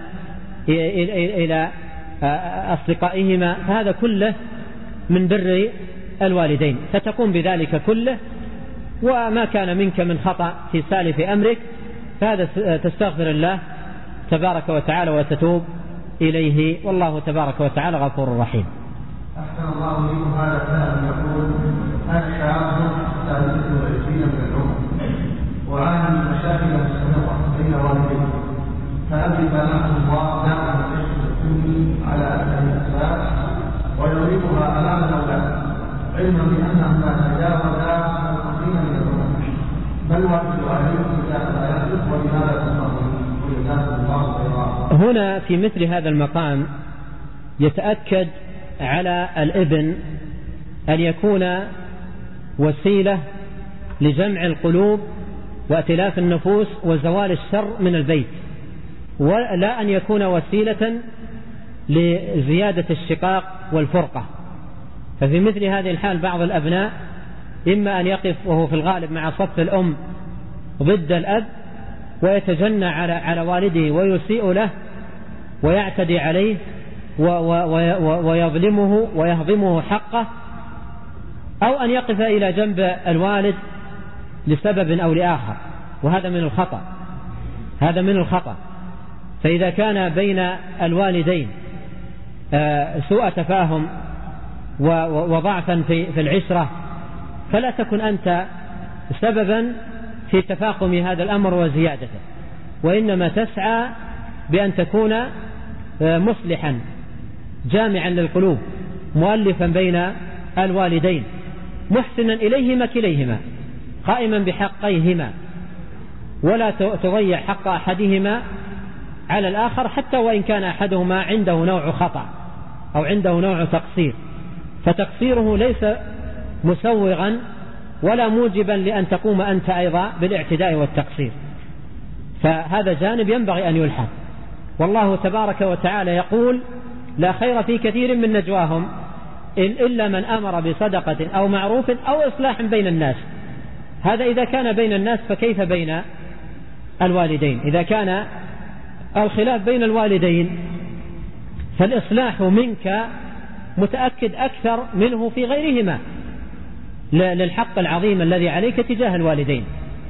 إلى أصدقائهما، فهذا كله من بر الوالدين، فتقوم بذلك كله. وما كان منك من خطأ في سالف أمرك فهذا تستغفر الله تبارك وتعالى وتتوب إليه، والله تبارك وتعالى غفور رحيم. أحسن الله إليكم. هذا سائل يقول: أنا شاب ثالث وعشرين من العمر وعاني من مشاكل مستمرة بين والدي، فأبي سامحه الله دائما يشتكوني على أسهل الأسباب ويريدها أمام الأولاد، علما بأنهم لا تجاوزا الخمسين من العمر، بل واجب عليهم إذا لا يحدث، ولماذا تصنعون؟ ولذلك الله خيرا. هنا في مثل هذا المقام يتأكد على الابن أن يكون وسيلة لجمع القلوب وائتلاف النفوس وزوال الشر من البيت، ولا أن يكون وسيلة لزيادة الشقاق والفرقة. ففي مثل هذه الحال بعض الأبناء إما أن يقف وهو في الغالب مع صف الأم ضد الأب ويتجنى على على والده ويسيء له ويعتدي عليه ويظلمه ويهضمه حقه، أو أن يقف إلى جنب الوالد لسبب أو لآخر، وهذا من الخطأ هذا من الخطأ. فإذا كان بين الوالدين سوء تفاهم وضعفا في العشرة فلا تكن أنت سببا في تفاقم هذا الأمر وزيادته، وإنما تسعى بأن تكون مصلحا جامعا للقلوب مؤلفا بين الوالدين محسنا إليهما كليهما قائما بحقيهما، ولا تضيع حق أحدهما على الآخر حتى وإن كان أحدهما عنده نوع خطأ أو عنده نوع تقصير، فتقصيره ليس مسوغا ولا موجبا لأن تقوم أنت أيضا بالاعتداء والتقصير، فهذا جانب ينبغي أن يلحق. والله تبارك وتعالى يقول: لا خير في كثير من نجواهم إلا من أمر بصدقة أو معروف أو إصلاح بين الناس. هذا إذا كان بين الناس، فكيف بين الوالدين؟ إذا كان الخلاف بين الوالدين فالإصلاح منك متأكد أكثر منه في غيرهما للحق العظيم الذي عليك تجاه الوالدين.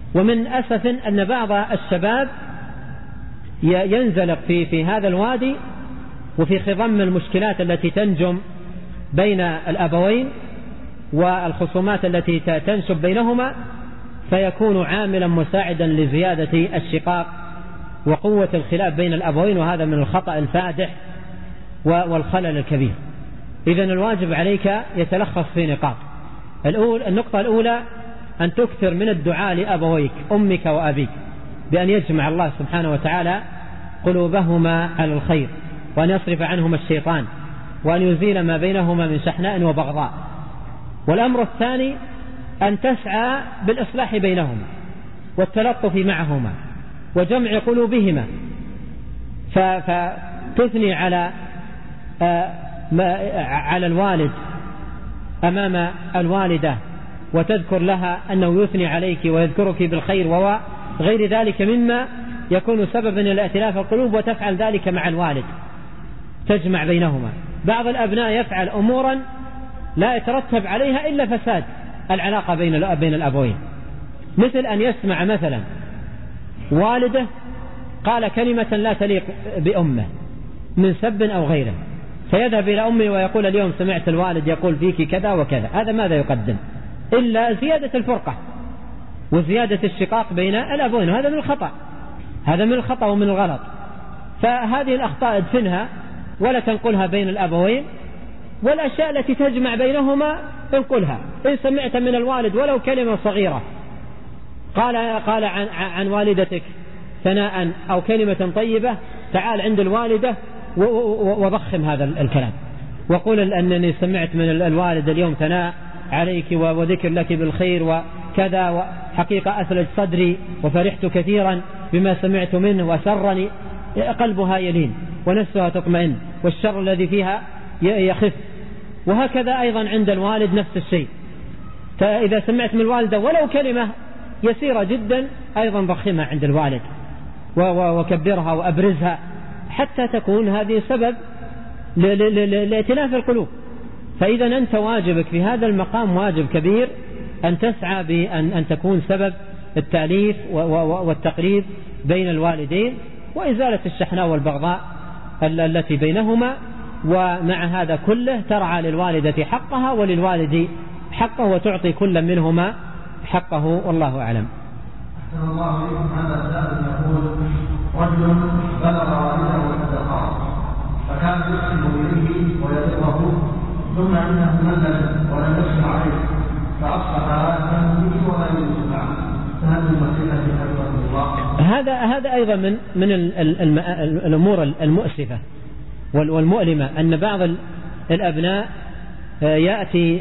ومن أسف أن بعض الشباب ينزلق في, في هذا الوادي وفي خضم المشكلات التي تنجم بين الأبوين والخصومات التي تنشب بينهما، فيكون عاملا مساعدا لزيادة الشقاق وقوة الخلاف بين الأبوين، وهذا من الخطأ الفادح والخلل الكبير. إذن الواجب عليك يتلخص في نقاط. النقطة الأولى أن تكثر من الدعاء لأبويك أمك وأبيك بأن يجمع الله سبحانه وتعالى قلوبهما على الخير، وأن يصرف عنهما الشيطان، وأن يزيل ما بينهما من شحناء وبغضاء. والأمر الثاني أن تسعى بالإصلاح بينهما والتلطف معهما وجمع قلوبهما، فتثني على على الوالد أمام الوالدة وتذكر لها أنه يثني عليك ويذكرك بالخير وغير ذلك مما يكون سببا لائتلاف القلوب، وتفعل ذلك مع الوالد تجمع بينهما. بعض الأبناء يفعل أمورا لا يترتب عليها إلا فساد العلاقة بين بين الأبوين، مثل أن يسمع مثلا والده قال كلمة لا تليق بأمه من سب أو غيره، فيذهب إلى أمه ويقول اليوم سمعت الوالد يقول فيك كذا وكذا. هذا ماذا يقدم إلا زيادة الفرقة وزيادة الشقاق بين الأبوين، وهذا من الخطأ، هذا من الخطأ ومن الغلط. فهذه الأخطاء ادفنها ولا تنقلها بين الأبوين، والأشياء التي تجمع بينهما انقلها. إن سمعت من الوالد ولو كلمة صغيرة قال قال عن, عن والدتك ثناء أو كلمة طيبة، تعال عند الوالدة وضخم هذا الكلام وقول أنني سمعت من الوالد اليوم ثناء عليك وذكر لك بالخير وكذا، وحقيقة أثلج صدري وفرحت كثيرا بما سمعت منه وسرني. قلبها يلين ونفسها تطمئن والشر الذي فيها يخف. وهكذا أيضا عند الوالد نفس الشيء، فإذا سمعت من الوالدة ولو كلمة يسيرة جدا أيضا ضخمها عند الوالد وكبرها وأبرزها، حتى تكون هذه سبب لائتلاف القلوب. فإذا أنت واجبك في هذا المقام واجب كبير أن تسعى بأن أن تكون سبب التأليف والتقريب بين الوالدين وإزالة الشحناء والبغضاء التي بينهما. ومع هذا كله ترعى للوالدة حقها وللوالد حقه وتعطي كل منهما حقه، والله أعلم. أحسن الله إليكم. هذا السائل يقول: رجل بلغ والده الانتقال فكان يحسن إليه ويدعوه، ثم إنه نزل ولم يحسن عليه فأصبح آثما به ولا يجوز معه، فهل المسيحة حفظه الله؟ هذا هذا أيضا من من الأمور المؤسفة والمؤلمة، أن بعض الأبناء يأتي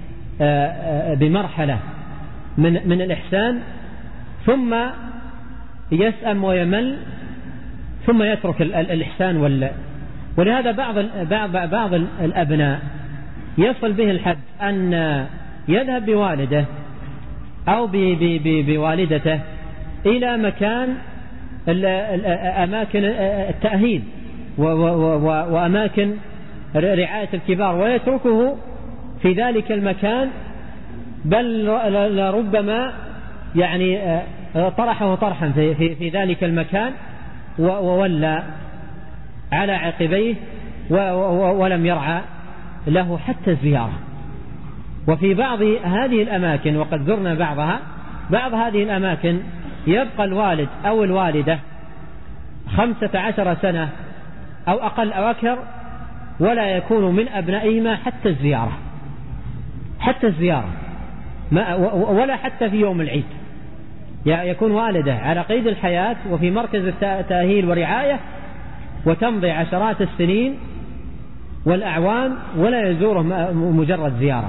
بمرحلة من من الإحسان ثم يسأم ويمل ثم يترك الإحسان وال ولهذا بعض بعض بعض الأبناء يصل به الحد أن يذهب بوالده أو بوالدته إلى مكان أماكن التأهيل وأماكن رعاية الكبار ويتركه في ذلك المكان، بل لربما يعني طرحه طرحا في, في, في ذلك المكان وولى على عقبيه ولم يرعى له حتى الزيارة. وفي بعض هذه الأماكن وقد زرنا بعضها بعض هذه الأماكن يبقى الوالد أو الوالدة خمسة عشر سنة أو أقل أو أكثر ولا يكون من أبنائهما حتى الزيارة حتى الزيارة ما ولا حتى في يوم العيد. يكون والده على قيد الحياة وفي مركز التأهيل ورعاية وتمضي عشرات السنين والأعوام ولا يزوره مجرد زيارة.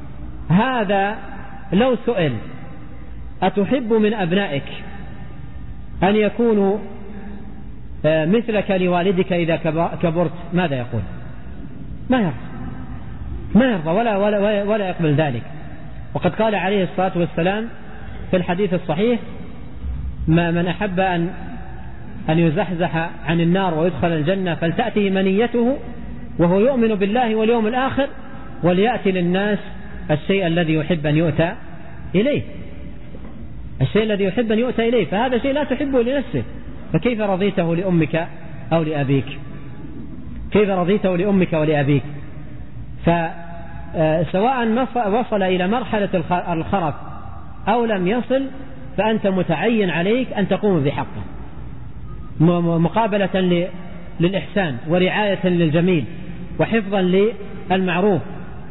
هذا لو سئل أتحب من أبنائك أن يكونوا مثلك لوالدك إذا كبرت، ماذا يقول؟ ما يرضى ما يرضى ولا, ولا, ولا يقبل ذلك. وقد قال عليه الصلاة والسلام في الحديث الصحيح: ما من أحب أن أن يزحزح عن النار ويدخل الجنة فلتأتي منيته وهو يؤمن بالله واليوم الآخر وليأتي للناس الشيء الذي يحب أن يؤتى إليه. الشيء الذي يحب أن يؤتى إليه، فهذا شيء لا تحبه لنفسه، فكيف رضيته لأمك أو لأبيك؟ كيف رضيته لأمك ولأبيك؟ فسواء وصل إلى مرحلة الخرف أو لم يصل، فأنت متعين عليك أن تقوم بحقه مقابلة للإحسان ورعاية للجميل وحفظا للمعروف.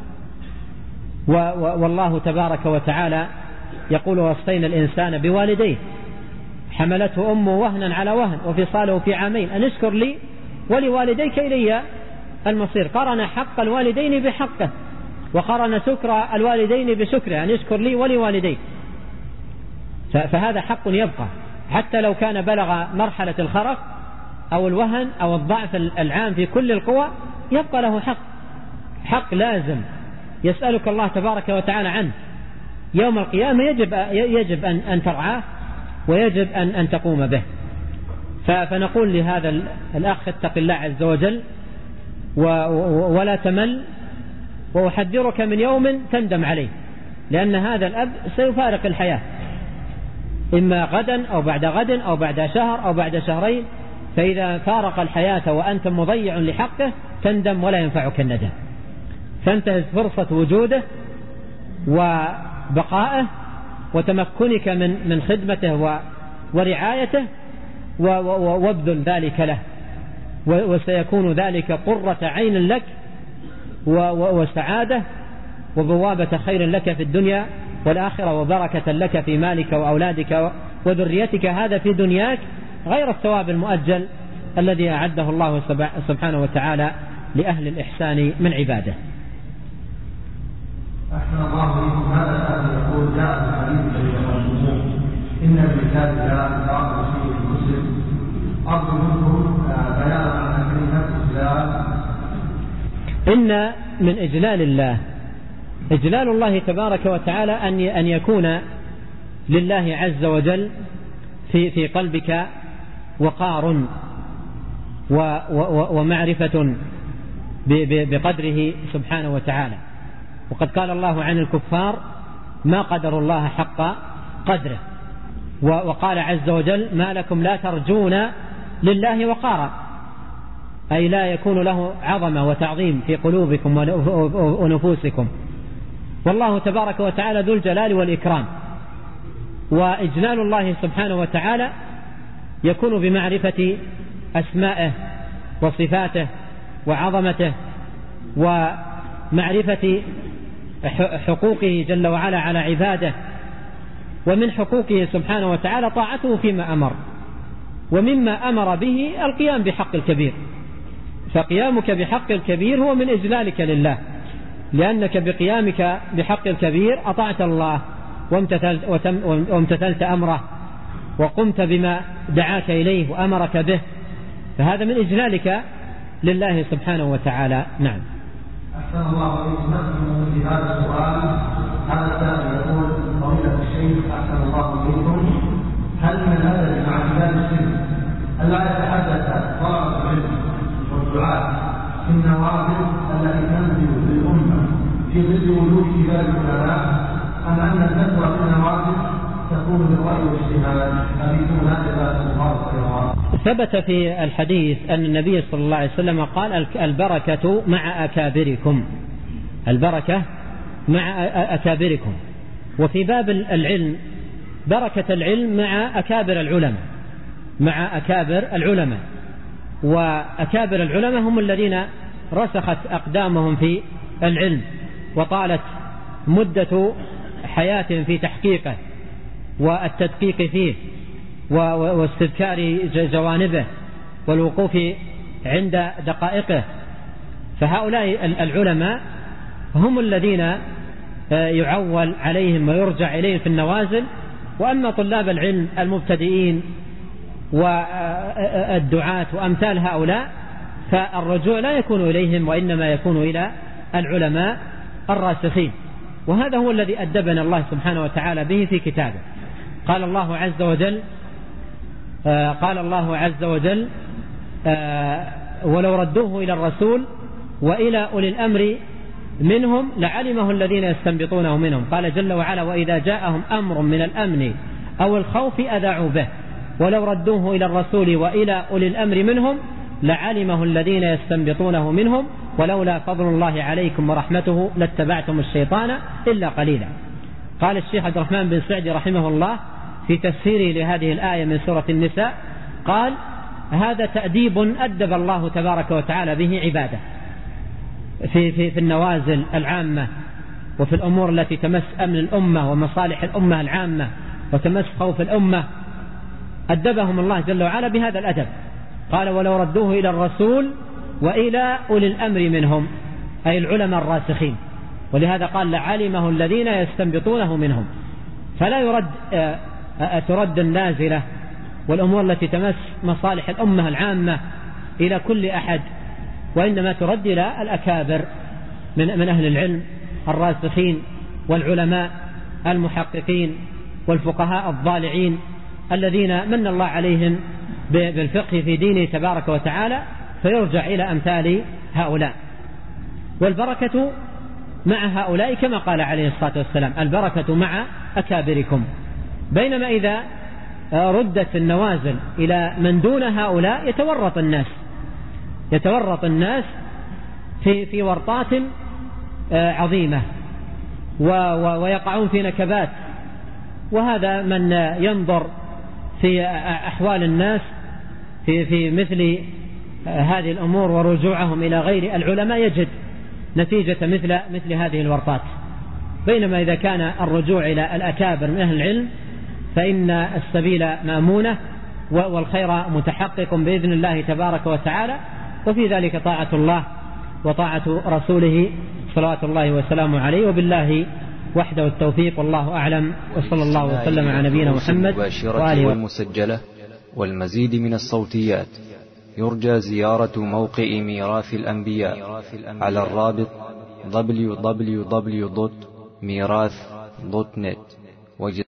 والله تبارك وتعالى يقول: وصينا الإنسان بوالديه حملته أمه وهنا على وهن وفصاله في عامين أن اشكر لي ولوالديك إلي المصير. قرن حق الوالدين بحقه، وقرن شكر الوالدين بشكره، أن اشكر لي ولوالديك. فهذا حق يبقى حتى لو كان بلغ مرحلة الخرف أو الوهن أو الضعف العام في كل القوى، يبقى له حق، حق لازم يسألك الله تبارك وتعالى عنه يوم القيامة. يجب, يجب أن, أن ترعاه ويجب أن, أن تقوم به. فنقول لهذا الأخ: اتق الله عز وجل ولا تمل، وأحذرك من يوم تندم عليه، لأن هذا الأب سيفارق الحياة إما غدا أو بعد غد أو بعد شهر أو بعد شهرين، فإذا فارق الحياة وأنت مضيع لحقه تندم ولا ينفعك الندم. فانتهز فرصة وجوده وبقائه وتمكنك من من خدمته ورعايته، وابذل ذلك له، وسيكون ذلك قرة عين لك وسعادة وبوابة خير لك في الدنيا والآخرة، وبركة لك في مالك وأولادك وذريتك، هذا في دنياك، غير الثواب المؤجل الذي أعده الله سبحانه وتعالى لأهل الإحسان من عباده. أحسن الله إليكم. هذا الآن يقول: جاء الحديث الذي يقول إن الرجال جاء بعض رسول المسلم أرض منه بيان عن كلمة الإسلام. إن من إجلال الله إجلال الله تبارك وتعالى أن أن يكون لله عز وجل في في قلبك وقار ومعرفة بقدره سبحانه وتعالى. وقد قال الله عن الكفار: ما قدر الله حق قدره. وقال عز وجل: ما لكم لا ترجون لله وقارا، أي لا يكون له عظمة وتعظيم في قلوبكم ونفوسكم. والله تبارك وتعالى ذو الجلال والإكرام. وإجلال الله سبحانه وتعالى يكون بمعرفة أسمائه وصفاته وعظمته، ومعرفة حقوقه جل وعلا على عباده. ومن حقوقه سبحانه وتعالى طاعته فيما أمر، ومما أمر به القيام بحق الكبير. فقيامك بحق الكبير هو من إجلالك لله، لأنك بقيامك بحق الكبير أطعت الله وامتثلت, وامتثلت أمره وقمت بما دعاك إليه وأمرك به، فهذا من إجلالك لله سبحانه وتعالى. نعم. أحسن الله إليكم. نحن في هذا السؤال، هذا السائل يقول: فضيلة الشيخ أحسن الله إليكم، هل من الأدب مع رجال السن ألا يتحدث طلبة العلم والدعاة في النوافل التي تنزل بالأمة في ظل وجود كبار العلماء، أم أن الفتوى في النوافل تكون بالرأي والاجتهاد؟ أبيكم هذا المخالفة. ثبت في الحديث أن النبي صلى الله عليه وسلم قال: البركة مع أكابركم، البركة مع أكابركم. وفي باب العلم بركة العلم مع أكابر العلماء، مع أكابر العلماء. وأكابر العلماء هم الذين رسخت أقدامهم في العلم وطالت مدة حياة في تحقيقه والتدقيق فيه واستذكار جوانبه والوقوف عند دقائقه. فهؤلاء العلماء هم الذين يعول عليهم ويرجع إليهم في النوازل. وأما طلاب العلم المبتدئين والدعاة وأمثال هؤلاء فالرجوع لا يكون إليهم، وإنما يكون إلى العلماء الراسخين. وهذا هو الذي أدبنا الله سبحانه وتعالى به في كتابه. قال الله عز وجل آه قال الله عز وجل آه ولو ردوه إلى الرسول وإلى أولي الأمر منهم لعلمه الذين يستنبطونه منهم. قال جل وعلا: وإذا جاءهم أمر من الأمن أو الخوف أذاعوا به، ولو ردوه إلى الرسول وإلى أولي الأمر منهم لعلمه الذين يستنبطونه منهم ولولا فضل الله عليكم ورحمته لاتبعتم الشيطان إلا قليلا. قال الشيخ عبد الرحمن بن سعدي رحمه الله في تفسيره لهذه الآية من سورة النساء قال: هذا تأديب أدب الله تبارك وتعالى به عباده في, في, في النوازل العامة وفي الأمور التي تمس أمن الأمة ومصالح الأمة العامة وتمس خوف الأمة، أدبهم الله جل وعلا بهذا الأدب. قال: ولو ردوه إلى الرسول وإلى أولي الأمر منهم، أي العلماء الراسخين، ولهذا قال: لعلمه الذين يستنبطونه منهم. فلا يرد ترد النازلة والأمور التي تمس مصالح الأمة العامة إلى كل أحد، وإنما ترد إلى الأكابر من, من أهل العلم الراسخين والعلماء المحققين والفقهاء الضالعين الذين من الله عليهم بالفقه في دينه تبارك وتعالى، فيرجع إلى أمثال هؤلاء. والبركة مع هؤلاء كما قال عليه الصلاة والسلام: البركة مع أكابركم. بينما إذا ردت النوازل إلى من دون هؤلاء يتورط الناس يتورط الناس في في ورطات عظيمة ويقعون في نكبات. وهذا من ينظر في أحوال الناس في في مثل هذه الأمور ورجوعهم إلى غير العلماء يجد نتيجة مثل مثل هذه الورطات. بينما إذا كان الرجوع إلى الأكابر من أهل العلم فإن السبيل مأمونة والخير متحقق بإذن الله تبارك وتعالى، وفي ذلك طاعة الله وطاعة رسوله صلوات الله وسلامه عليه. وبالله وحده التوفيق، والله أعلم، وصلى الله وسلم على نبينا محمد وآله والمسجلة والمزيد من الصوتيات. يرجى زيارة موقع ميراث الأنبياء على الرابط دبليو دبليو دبليو دوت ميراث دوت نت.